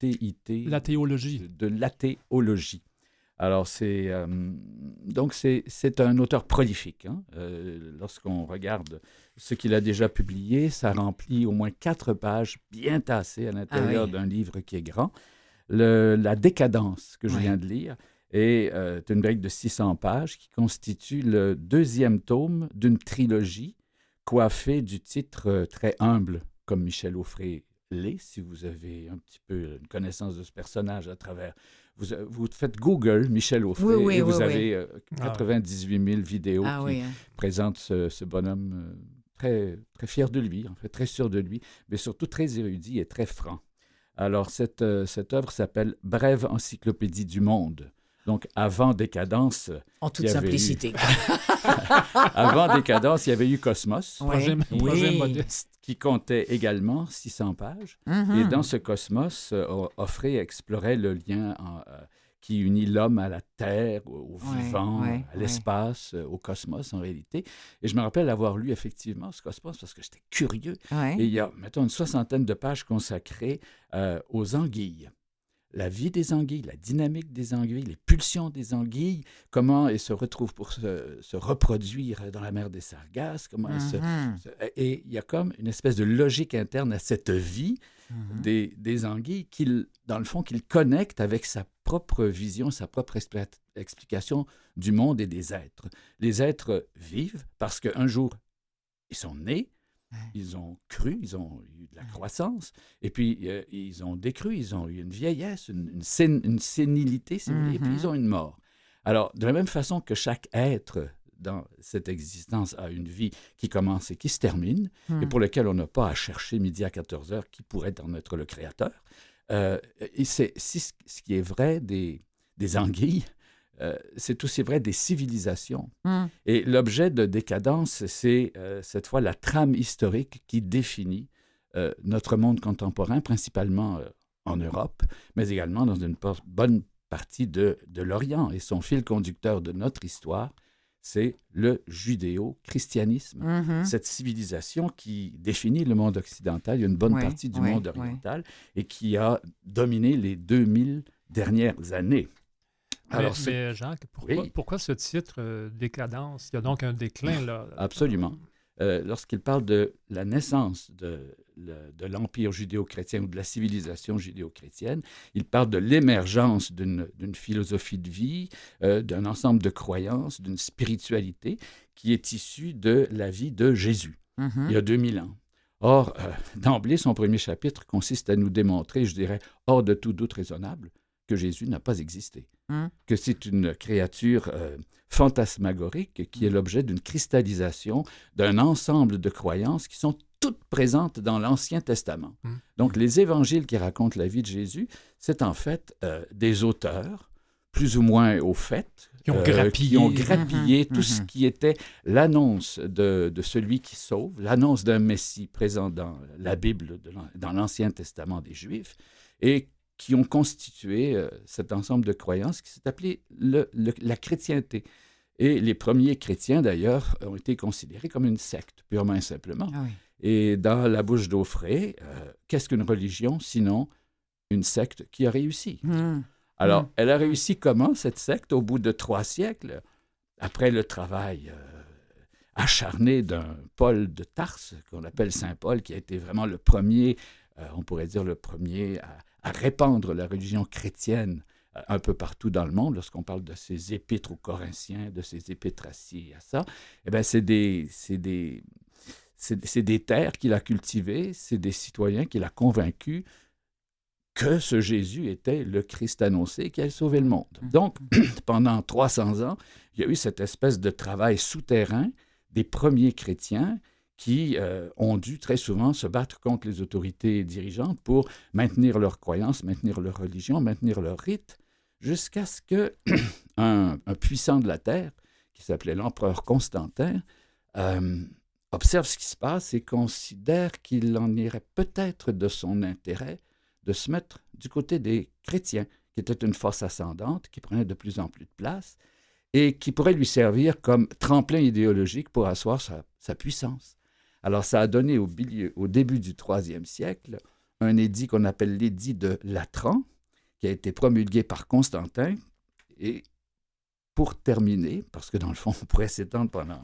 L'athéologie. De l'athéologie. Alors, donc c'est un auteur prolifique. Hein? Lorsqu'on regarde ce qu'il a déjà publié, ça remplit au moins 4 pages bien tassées à l'intérieur d'un livre qui est grand. La Décadence, que je viens de lire, est une brique de 600 pages qui constitue le 2e tome d'une trilogie coiffée du titre très humble, comme Michel Onfray l'est, si vous avez un petit peu une connaissance de ce personnage à travers... Vous faites Google, Michel Onfray, et vous avez 98 000 vidéos qui présentent ce bonhomme très, très fier de lui, en fait, très sûr de lui, mais surtout très érudit et très franc. Alors, cette œuvre s'appelle « Brève encyclopédie du monde ». Donc, avant Décadence... En toute simplicité. Avant Décadence, il y avait eu Cosmos, projet modeste, qui comptait également 600 pages. Et dans ce Cosmos, Onfray explorait le lien qui unit l'homme à la Terre, au vivant, à l'espace, au cosmos en réalité. Et je me rappelle avoir lu effectivement ce Cosmos parce que j'étais curieux. Et il y a, mettons, une 60aine de pages consacrées aux anguilles. La vie des anguilles, la dynamique des anguilles, les pulsions des anguilles, comment elles se retrouvent pour se reproduire dans la mer des Sargasses, comment et il y a comme une espèce de logique interne à cette vie des anguilles dans le fond, qu'il connecte avec sa propre vision, sa propre explication du monde et des êtres. Les êtres vivent parce qu'un jour, ils sont nés, ils ont cru, ils ont eu de la croissance, et puis ils ont décru, ils ont eu une vieillesse, une sénilité, si vous voulez, et puis ils ont une mort. Alors, de la même façon que chaque être dans cette existence a une vie qui commence et qui se termine, et pour lequel on n'a pas à chercher midi à 14 heures qui pourrait en être le créateur, et c'est ce qui est vrai des anguilles, c'est aussi vrai des civilisations. Et l'objet de Décadence, c'est cette fois la trame historique qui définit notre monde contemporain, principalement en Europe, mais également dans une bonne partie de l'Orient. Et son fil conducteur de notre histoire, c'est le judéo-christianisme, cette civilisation qui définit le monde occidental, il y a une bonne partie du monde oriental, et qui a dominé les 2000 dernières années. Alors, mais Jacques, pourquoi ce titre Décadence? Il y a donc un déclin, là. Absolument. Lorsqu'il parle de la naissance de l'empire judéo-chrétien ou de la civilisation judéo-chrétienne, il parle de l'émergence d'une philosophie de vie, d'un ensemble de croyances, d'une spiritualité qui est issue de la vie de Jésus, il y a 2000 ans. Or, d'emblée, son premier chapitre consiste à nous démontrer, je dirais, hors de tout doute raisonnable, que Jésus n'a pas existé, que c'est une créature fantasmagorique qui est l'objet d'une cristallisation d'un ensemble de croyances qui sont toutes présentes dans l'Ancien Testament. Donc, les évangiles qui racontent la vie de Jésus, c'est en fait des auteurs, plus ou moins au fait, qui ont grappillé tout ce qui était l'annonce de celui qui sauve, l'annonce d'un Messie présent dans la Bible, dans l'Ancien Testament des Juifs, et qui ont constitué cet ensemble de croyances qui s'est appelé la chrétienté. Et les premiers chrétiens, d'ailleurs, ont été considérés comme une secte, purement et simplement. Et dans la bouche d'Onfray, qu'est-ce qu'une religion, sinon une secte qui a réussi? Alors, elle a réussi comment, cette secte, au bout de 3 siècles, après le travail acharné d'un Paul de Tarse, qu'on appelle Saint Paul, qui a été vraiment le premier, on pourrait dire le premier à répandre la religion chrétienne un peu partout dans le monde. Lorsqu'on parle de ses épîtres aux Corinthiens, de ses épîtres à ci et à ça, eh bien, c'est des terres qu'il a cultivées, c'est des citoyens qu'il a convaincus que ce Jésus était le Christ annoncé qui allait sauver le monde. Donc, pendant 300 ans, il y a eu cette espèce de travail souterrain des premiers chrétiens qui ont dû très souvent se battre contre les autorités dirigeantes pour maintenir leurs croyances, maintenir leur religion, maintenir leur rite, jusqu'à ce qu'un puissant de la terre, qui s'appelait l'empereur Constantin, observe ce qui se passe et considère qu'il en irait peut-être de son intérêt de se mettre du côté des chrétiens, qui était une force ascendante, qui prenait de plus en plus de place et qui pourrait lui servir comme tremplin idéologique pour asseoir sa puissance. Alors, ça a donné au début du IIIe siècle un édit qu'on appelle l'édit de Latran, qui a été promulgué par Constantin. Et pour terminer, parce que dans le fond, on pourrait s'étendre pendant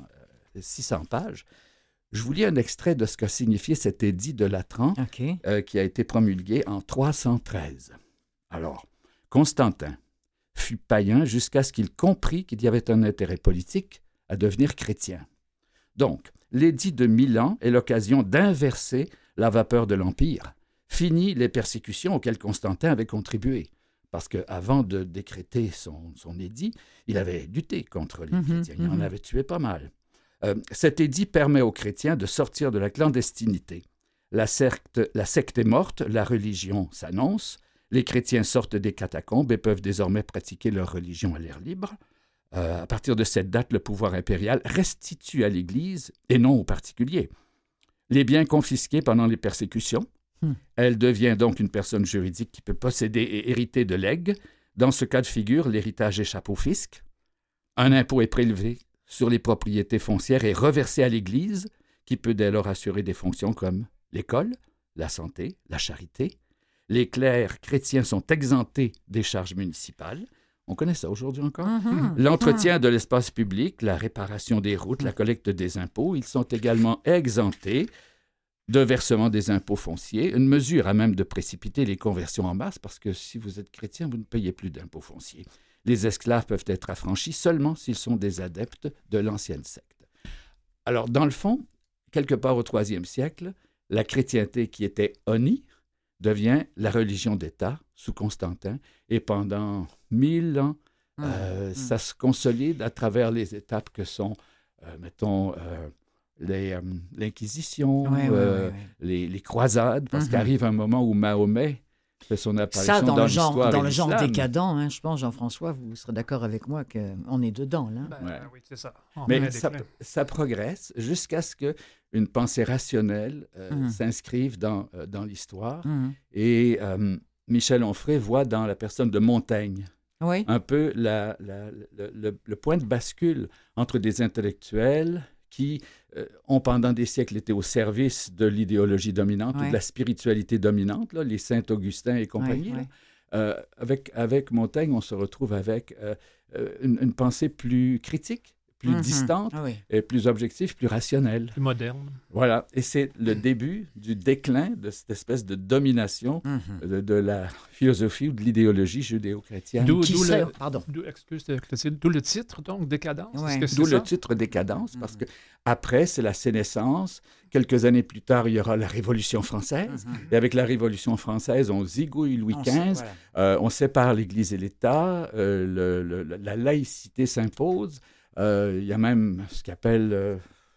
600 pages, je vous lis un extrait de ce qu'a signifié cet édit de Latran, qui a été promulgué en 313. Alors, Constantin fut païen jusqu'à ce qu'il comprit qu'il y avait un intérêt politique à devenir chrétien. Donc, l'édit de Milan est l'occasion d'inverser la vapeur de l'Empire. Fini les persécutions auxquelles Constantin avait contribué. Parce qu'avant de décréter son édit, il avait lutté contre les chrétiens. Il en avait tué pas mal. Cet édit permet aux chrétiens de sortir de la clandestinité. La secte est morte, la religion s'annonce. Les chrétiens sortent des catacombes et peuvent désormais pratiquer leur religion à l'air libre. À partir de cette date, le pouvoir impérial restitue à l'Église et non aux particuliers les biens confisqués pendant les persécutions. Elle devient donc une personne juridique qui peut posséder et hériter de legs. Dans ce cas de figure, l'héritage échappe au fisc. Un impôt est prélevé sur les propriétés foncières et reversé à l'Église, qui peut dès lors assurer des fonctions comme l'école, la santé, la charité. Les clercs chrétiens sont exemptés des charges municipales. On connaît ça aujourd'hui encore. L'entretien de l'espace public, la réparation des routes, la collecte des impôts, ils sont également exemptés de versement des impôts fonciers, une mesure à même de précipiter les conversions en masse, parce que si vous êtes chrétien, vous ne payez plus d'impôts fonciers. Les esclaves peuvent être affranchis seulement s'ils sont des adeptes de l'ancienne secte. Alors, dans le fond, quelque part au IIIe siècle, la chrétienté qui était honnie devient la religion d'État sous Constantin, et pendant 1000 ans, ça se consolide à travers les étapes que sont, l'Inquisition, les croisades, parce qu'arrive un moment où Mahomet fait son apparition dans l'histoire dans le genre décadent, je pense, Jean-François, vous serez d'accord avec moi qu'on est dedans, là. Oui, c'est ça. Mais ça progresse jusqu'à ce qu'une pensée rationnelle s'inscrive dans l'histoire. Et Michel Onfray voit dans la personne de Montaigne un peu le point de bascule entre des intellectuels qui ont pendant des siècles été au service de l'idéologie dominante ou de la spiritualité dominante, là, les Saint-Augustin et compagnie. Avec Montaigne, on se retrouve avec une pensée plus critique, plus distante, et plus objective, plus rationnelle. Plus moderne. Voilà. Et c'est le début du déclin de cette espèce de domination de la philosophie ou de l'idéologie judéo-chrétienne. D'où le titre, donc, Décadence. D'où le titre Décadence, parce que après, c'est la Sénescence. Quelques années plus tard, il y aura la Révolution française. Et avec la Révolution française, on zigouille Louis XV, on sépare l'Église et l'État, la laïcité s'impose. Il y a même ce qu'on appelle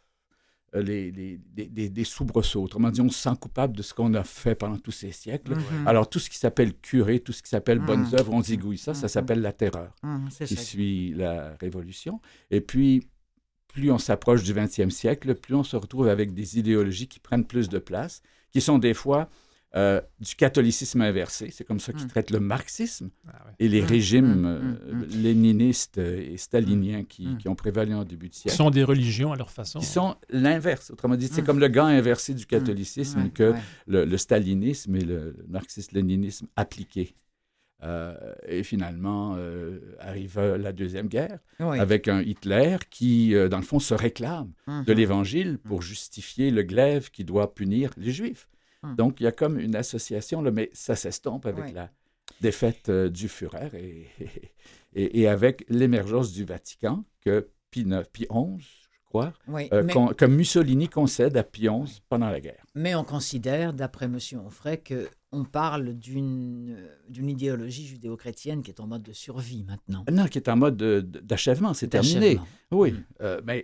des soubresauts. Autrement dit, on se sent coupable de ce qu'on a fait pendant tous ces siècles. Alors, tout ce qui s'appelle curé, tout ce qui s'appelle bonnes œuvres, on zigouille ça s'appelle la terreur qui suit la Révolution. Et puis, plus on s'approche du 20e siècle, plus on se retrouve avec des idéologies qui prennent plus de place, qui sont des fois du catholicisme inversé. C'est comme ça qu'ils traitent le marxisme et les régimes léninistes et staliniens qui ont prévalu en début de siècle. Qui sont des religions à leur façon. Qui sont l'inverse. Autrement dit, c'est comme le gant inversé du catholicisme que le stalinisme et le marxisme-léninisme appliqués. Et finalement, arrive la Deuxième Guerre avec un Hitler qui, dans le fond, se réclame de l'Évangile pour justifier le glaive qui doit punir les Juifs. Donc, il y a comme une association, là, mais ça s'estompe avec la défaite du Führer et avec l'émergence du Vatican que Pie XI, je crois, que Mussolini concède à Pie XI pendant la guerre. Mais on considère, d'après M. Onfray, qu'on parle d'une idéologie judéo-chrétienne qui est en mode de survie maintenant. Non, qui est en mode d'achèvement, c'est terminé. Oui, mais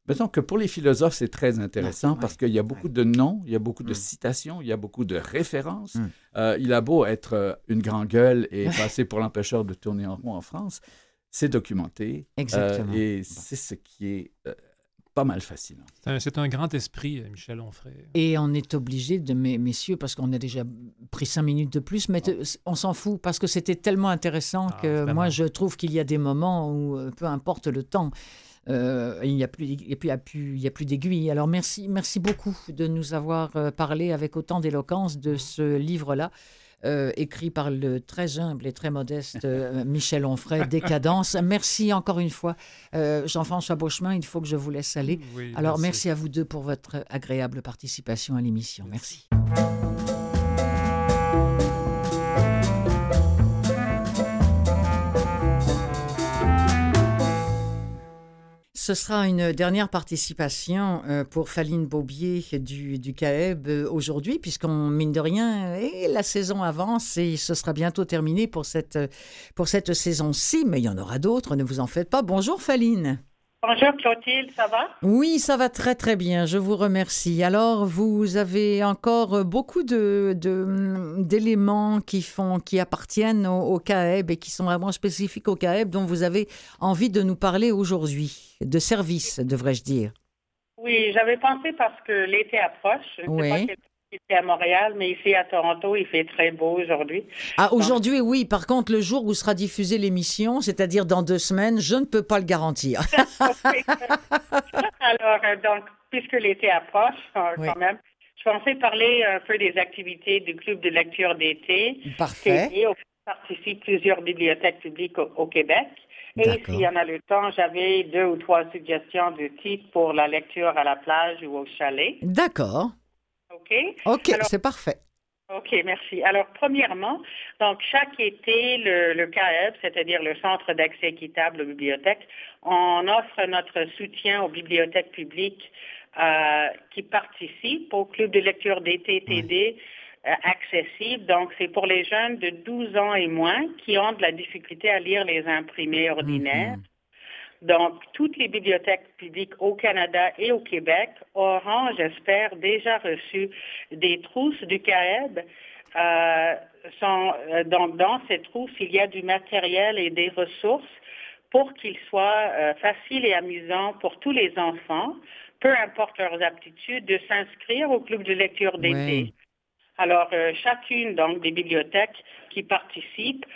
Mettons que pour les philosophes, c'est très intéressant parce qu'il y a beaucoup de noms, il y a beaucoup de citations, il y a beaucoup de références. Il a beau être une grande gueule et passer pour l'empêcheur de tourner en rond en France, c'est documenté. Exactement. Et c'est ce qui est pas mal fascinant. C'est un grand esprit, Michel Onfray. Et on est obligé de, messieurs, parce qu'on a déjà pris 5 minutes de plus, mais on s'en fout parce que c'était tellement intéressant que vraiment. Moi, je trouve qu'il y a des moments où, peu importe le temps, il n'y a plus d'aiguille. Alors, merci beaucoup de nous avoir parlé avec autant d'éloquence de ce livre-là. Écrit par le très humble et très modeste Michel Onfray, Décadence. Merci encore une fois, Jean-François Beauchemin. Il faut que je vous laisse aller. Oui, alors, merci à vous deux pour votre agréable participation à l'émission. Merci. Ce sera une dernière participation pour Faline Beaubier du CAEB aujourd'hui, puisqu'on, mine de rien, la saison avance et ce sera bientôt terminé pour cette saison-ci, mais il y en aura d'autres, ne vous en faites pas. Bonjour Faline. Bonjour Clotilde, ça va? Oui, ça va très très bien, je vous remercie. Alors, vous avez encore beaucoup d'éléments qui appartiennent au CAEB et qui sont vraiment spécifiques au CAEB dont vous avez envie de nous parler aujourd'hui, de services, devrais-je dire. Oui, j'avais pensé parce que l'été approche. Je ne sais pas quel était à Montréal, mais ici à Toronto, il fait très beau aujourd'hui. Ah, aujourd'hui, oui. Par contre, le jour où sera diffusée l'émission, c'est-à-dire dans 2 semaines, je ne peux pas le garantir. Alors, donc, puisque l'été approche, quand même, je pensais parler un peu des activités du club de lecture d'été. Parfait. Et participent plusieurs bibliothèques publiques au Québec. Et s'il y en a le temps, j'avais 2 ou 3 suggestions de titres pour la lecture à la plage ou au chalet. D'accord. OK, alors, c'est parfait. OK, merci. Alors, premièrement, donc chaque été, le CAEB, c'est-à-dire le Centre d'accès équitable aux bibliothèques, on offre notre soutien aux bibliothèques publiques qui participent au club de lecture d'été TD accessible. Donc, c'est pour les jeunes de 12 ans et moins qui ont de la difficulté à lire les imprimés ordinaires. Donc, toutes les bibliothèques publiques au Canada et au Québec auront, j'espère, déjà reçu des trousses du CAEB. Donc, dans ces trousses, il y a du matériel et des ressources pour qu'ils soient faciles et amusants pour tous les enfants, peu importe leurs aptitudes, de s'inscrire au club de lecture d'été. Oui. Alors, chacune donc des bibliothèques qui participent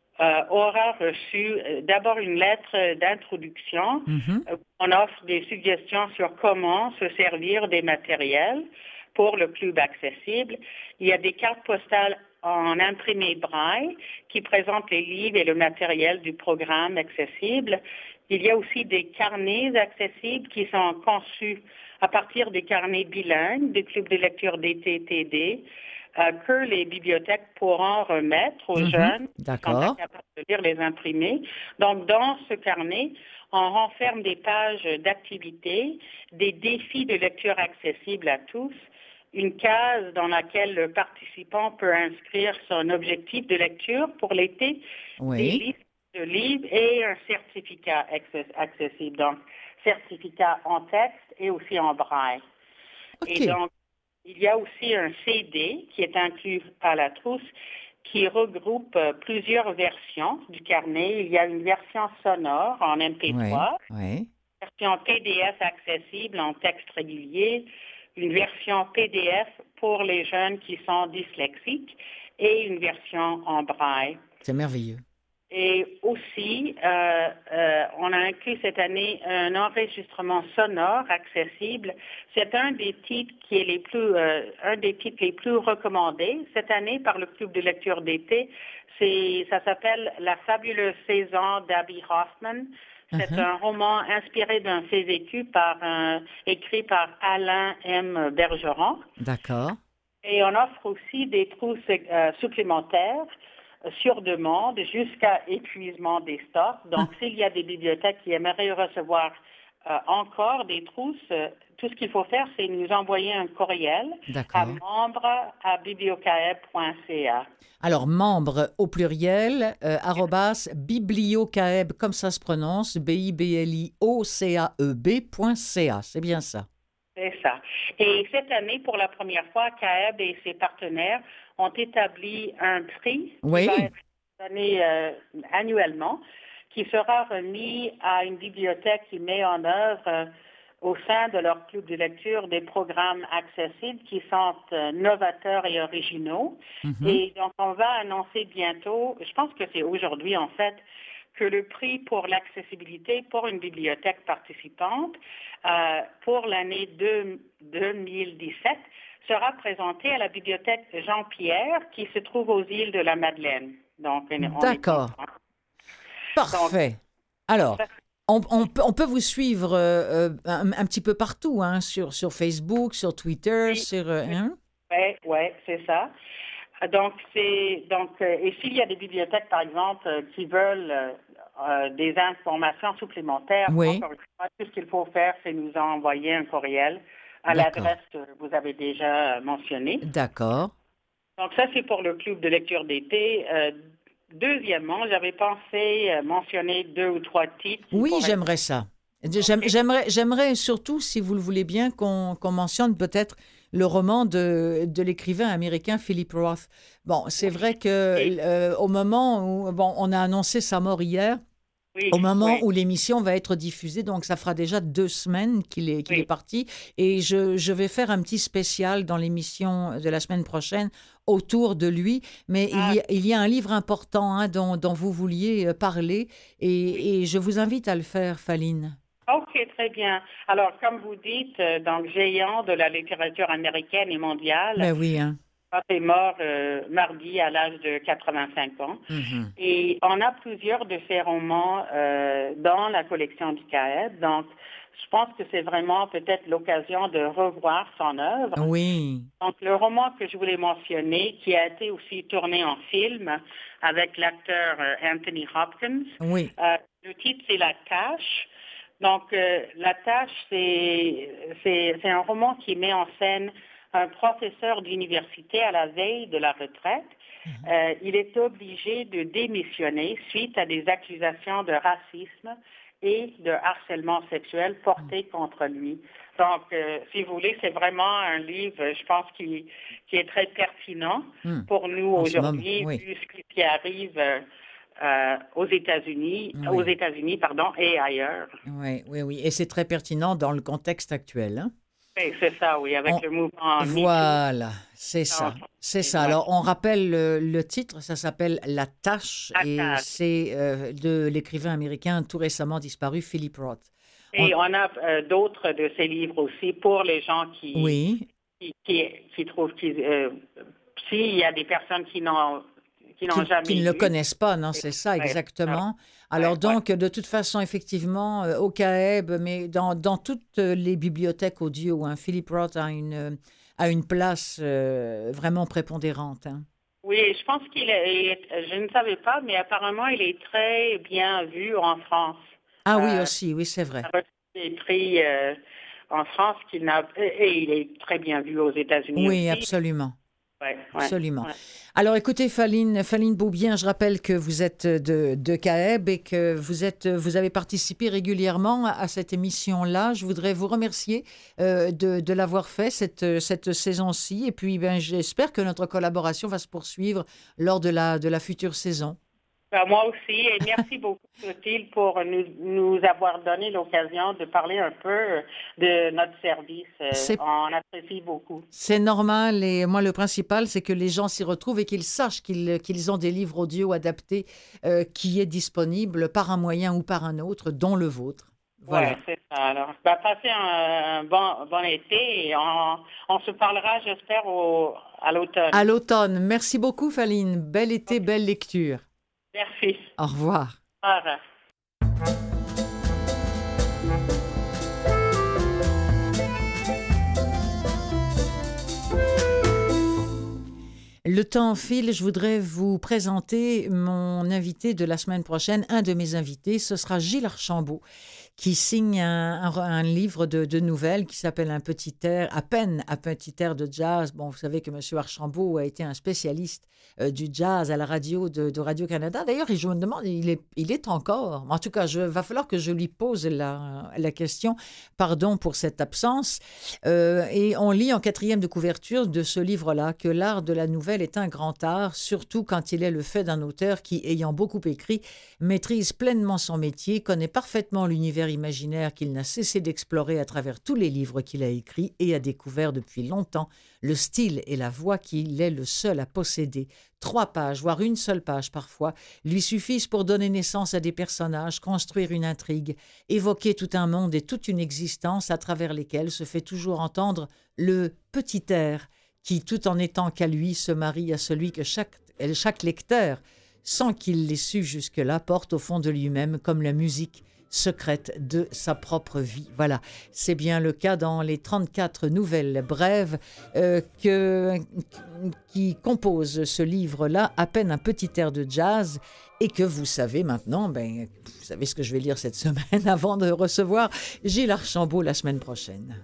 aura reçu d'abord une lettre d'introduction. On offre des suggestions sur comment se servir des matériels pour le club accessible. Il y a des cartes postales en imprimé braille qui présentent les livres et le matériel du programme accessible. Il y a aussi des carnets accessibles qui sont conçus à partir des carnets bilingues du club de lecture d'été TD. Que les bibliothèques pourront remettre aux jeunes qui sont pas capables de lire les imprimés. Donc, dans ce carnet, on renferme des pages d'activités, des défis de lecture accessibles à tous, une case dans laquelle le participant peut inscrire son objectif de lecture pour l'été, des listes de livres et un certificat accessible. Donc, certificat en texte et aussi en braille. Et donc, il y a aussi un CD qui est inclus à la trousse qui regroupe plusieurs versions du carnet. Il y a une version sonore en MP3, une version PDF accessible en texte régulier, une version PDF pour les jeunes qui sont dyslexiques et une version en braille. C'est merveilleux. Et aussi, on a inclus cette année un enregistrement sonore accessible. C'est un des titres qui est un des titres les plus recommandés cette année par le club de lecture d'été. Ça s'appelle La fabuleuse saison d'Abby Hoffman. C'est un roman inspiré d'un fait vécu écrit par Alain M. Bergeron. D'accord. Et on offre aussi des trousses supplémentaires sur demande jusqu'à épuisement des stocks. Donc, s'il y a des bibliothèques qui aimeraient recevoir encore des trousses, tout ce qu'il faut faire, c'est nous envoyer un courriel à membre@bibliocaeb.ca. Alors, membre au pluriel, @bibliocaeb, comme ça se prononce, bibliocaeb.ca. C'est bien ça. C'est ça. Et cette année, pour la première fois, CAEB et ses partenaires ont établi un prix qui va être donné annuellement, qui sera remis à une bibliothèque qui met en œuvre au sein de leur club de lecture des programmes accessibles qui sont novateurs et originaux. Mm-hmm. Et donc, on va annoncer bientôt, je pense que c'est aujourd'hui en fait, que le prix pour l'accessibilité pour une bibliothèque participante pour l'année 2017 sera présenté à la bibliothèque Jean-Pierre qui se trouve aux îles de la Madeleine. Donc, d'accord. Parfait. Donc, alors, on peut vous suivre un petit peu partout, hein, sur Facebook, sur Twitter, oui, sur... Oui, c'est ça. Donc, et s'il y a des bibliothèques, par exemple, qui veulent des informations supplémentaires, encore une fois, tout ce qu'il faut faire, c'est nous envoyer un courriel à l'adresse que vous avez déjà mentionnée. D'accord. Donc, ça, c'est pour le club de lecture d'été. Deuxièmement, j'avais pensé mentionner 2 ou 3 titres. Oui, j'aimerais ça. J'aimerais surtout, si vous le voulez bien, qu'on mentionne peut-être le roman de l'écrivain américain Philip Roth. Bon, c'est vrai que au moment où on a annoncé sa mort hier, au moment où l'émission va être diffusée, donc ça fera déjà 2 semaines qu'il est parti, et je vais faire un petit spécial dans l'émission de la semaine prochaine autour de lui, mais il y a un livre important, hein, dont vous vouliez parler, et je vous invite à le faire, Faline. OK, très bien. Alors, comme vous dites, donc géant de la littérature américaine et mondiale. Ben oui, hein. Il est mort mardi à l'âge de 85 ans. Mm-hmm. Et on a plusieurs de ses romans dans la collection du CAEB. Donc, je pense que c'est vraiment peut-être l'occasion de revoir son œuvre. Oui. Donc, le roman que je voulais mentionner, qui a été aussi tourné en film avec l'acteur Anthony Hopkins. Oui. Le titre, c'est La Tâche. Donc, La Tâche, c'est un roman qui met en scène un professeur d'université à la veille de la retraite. Il est obligé de démissionner suite à des accusations de racisme et de harcèlement sexuel portées contre lui. Donc, si vous voulez, c'est vraiment un livre, je pense, qui est très pertinent pour nous aujourd'hui, vu ce qui arrive aux États-Unis, et ailleurs. Oui. Et c'est très pertinent dans le contexte actuel, hein? Oui, c'est ça, oui, avec le mouvement. Voilà, c'est ça. C'est ça. Alors, on rappelle le titre, ça s'appelle La Tâche, c'est de l'écrivain américain tout récemment disparu, Philip Roth. Et on a d'autres de ces livres aussi pour les gens qui trouvent s'il y a des personnes qui n'ont jamais qui ne le connaissent pas, non, c'est ça, exactement. Alors donc, de toute façon, effectivement, au CAEB, mais dans toutes les bibliothèques audio, hein, Philip Roth a une place vraiment prépondérante. Hein. Oui, je pense je ne savais pas, mais apparemment, il est très bien vu en France. Ah oui, aussi, oui, c'est vrai. Il est pris en France, et il est très bien vu aux États-Unis oui, aussi. Absolument. Absolument. Ouais. Alors, écoutez, Faline Beaubien, je rappelle que vous êtes de CAEB et que vous avez participé régulièrement à cette émission-là. Je voudrais vous remercier de l'avoir fait cette saison-ci. Et puis, j'espère que notre collaboration va se poursuivre lors de la future saison. Moi aussi, et merci beaucoup, Clotilde, pour nous avoir donné l'occasion de parler un peu de notre service. On apprécie beaucoup. C'est normal, et moi, le principal, c'est que les gens s'y retrouvent et qu'ils sachent qu'ils ont des livres audio adaptés qui est disponible par un moyen ou par un autre, dont le vôtre. Voilà. Oui, c'est ça. Alors, passez un bon été et on se parlera, j'espère, à l'automne. À l'automne. Merci beaucoup, Faline. Bel été, belle lecture. Merci. Au revoir. Au revoir. Le temps file, je voudrais vous présenter mon invité de la semaine prochaine, un de mes invités, ce sera Gilles Archambault, qui signe un livre de nouvelles qui s'appelle Un petit air, à peine un petit air de jazz. Bon, vous savez que M. Archambault a été un spécialiste du jazz à la radio de Radio-Canada. D'ailleurs, je me demande, il est encore. En tout cas, va falloir que je lui pose la question. Pardon pour cette absence. Et on lit en 4e de couverture de ce livre-là que l'art de la nouvelle est un grand art, surtout quand il est le fait d'un auteur qui, ayant beaucoup écrit, maîtrise pleinement son métier, connaît parfaitement l'univers imaginaire qu'il n'a cessé d'explorer à travers tous les livres qu'il a écrits et a découvert depuis longtemps le style et la voix qu'il est le seul à posséder. 3 pages, voire une seule page parfois, lui suffisent pour donner naissance à des personnages, construire une intrigue, évoquer tout un monde et toute une existence à travers lesquels se fait toujours entendre le petit air qui, tout en étant qu'à lui, se marie à celui que chaque lecteur, sans qu'il l'ait su jusque-là, porte au fond de lui-même comme la musique secrète de sa propre vie. Voilà, c'est bien le cas dans les 34 nouvelles brèves qui composent ce livre-là, à peine un petit air de jazz, et que vous savez maintenant, vous savez ce que je vais lire cette semaine avant de recevoir Gilles Archambault la semaine prochaine.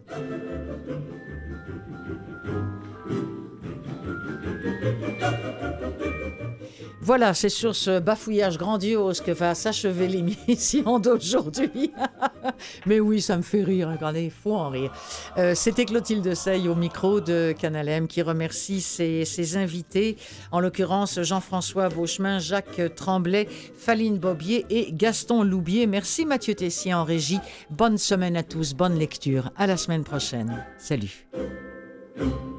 Voilà, c'est sur ce bafouillage grandiose que va s'achever l'émission d'aujourd'hui. Mais oui, ça me fait rire, regardez, il faut en rire. C'était Clotilde Sey au micro de Canal M qui remercie ses invités, en l'occurrence Jean-François Beauchemin, Jacques Tremblay, Faline Bobier et Gaston Loubier. Merci Mathieu Tessier en régie. Bonne semaine à tous, bonne lecture. À la semaine prochaine. Salut.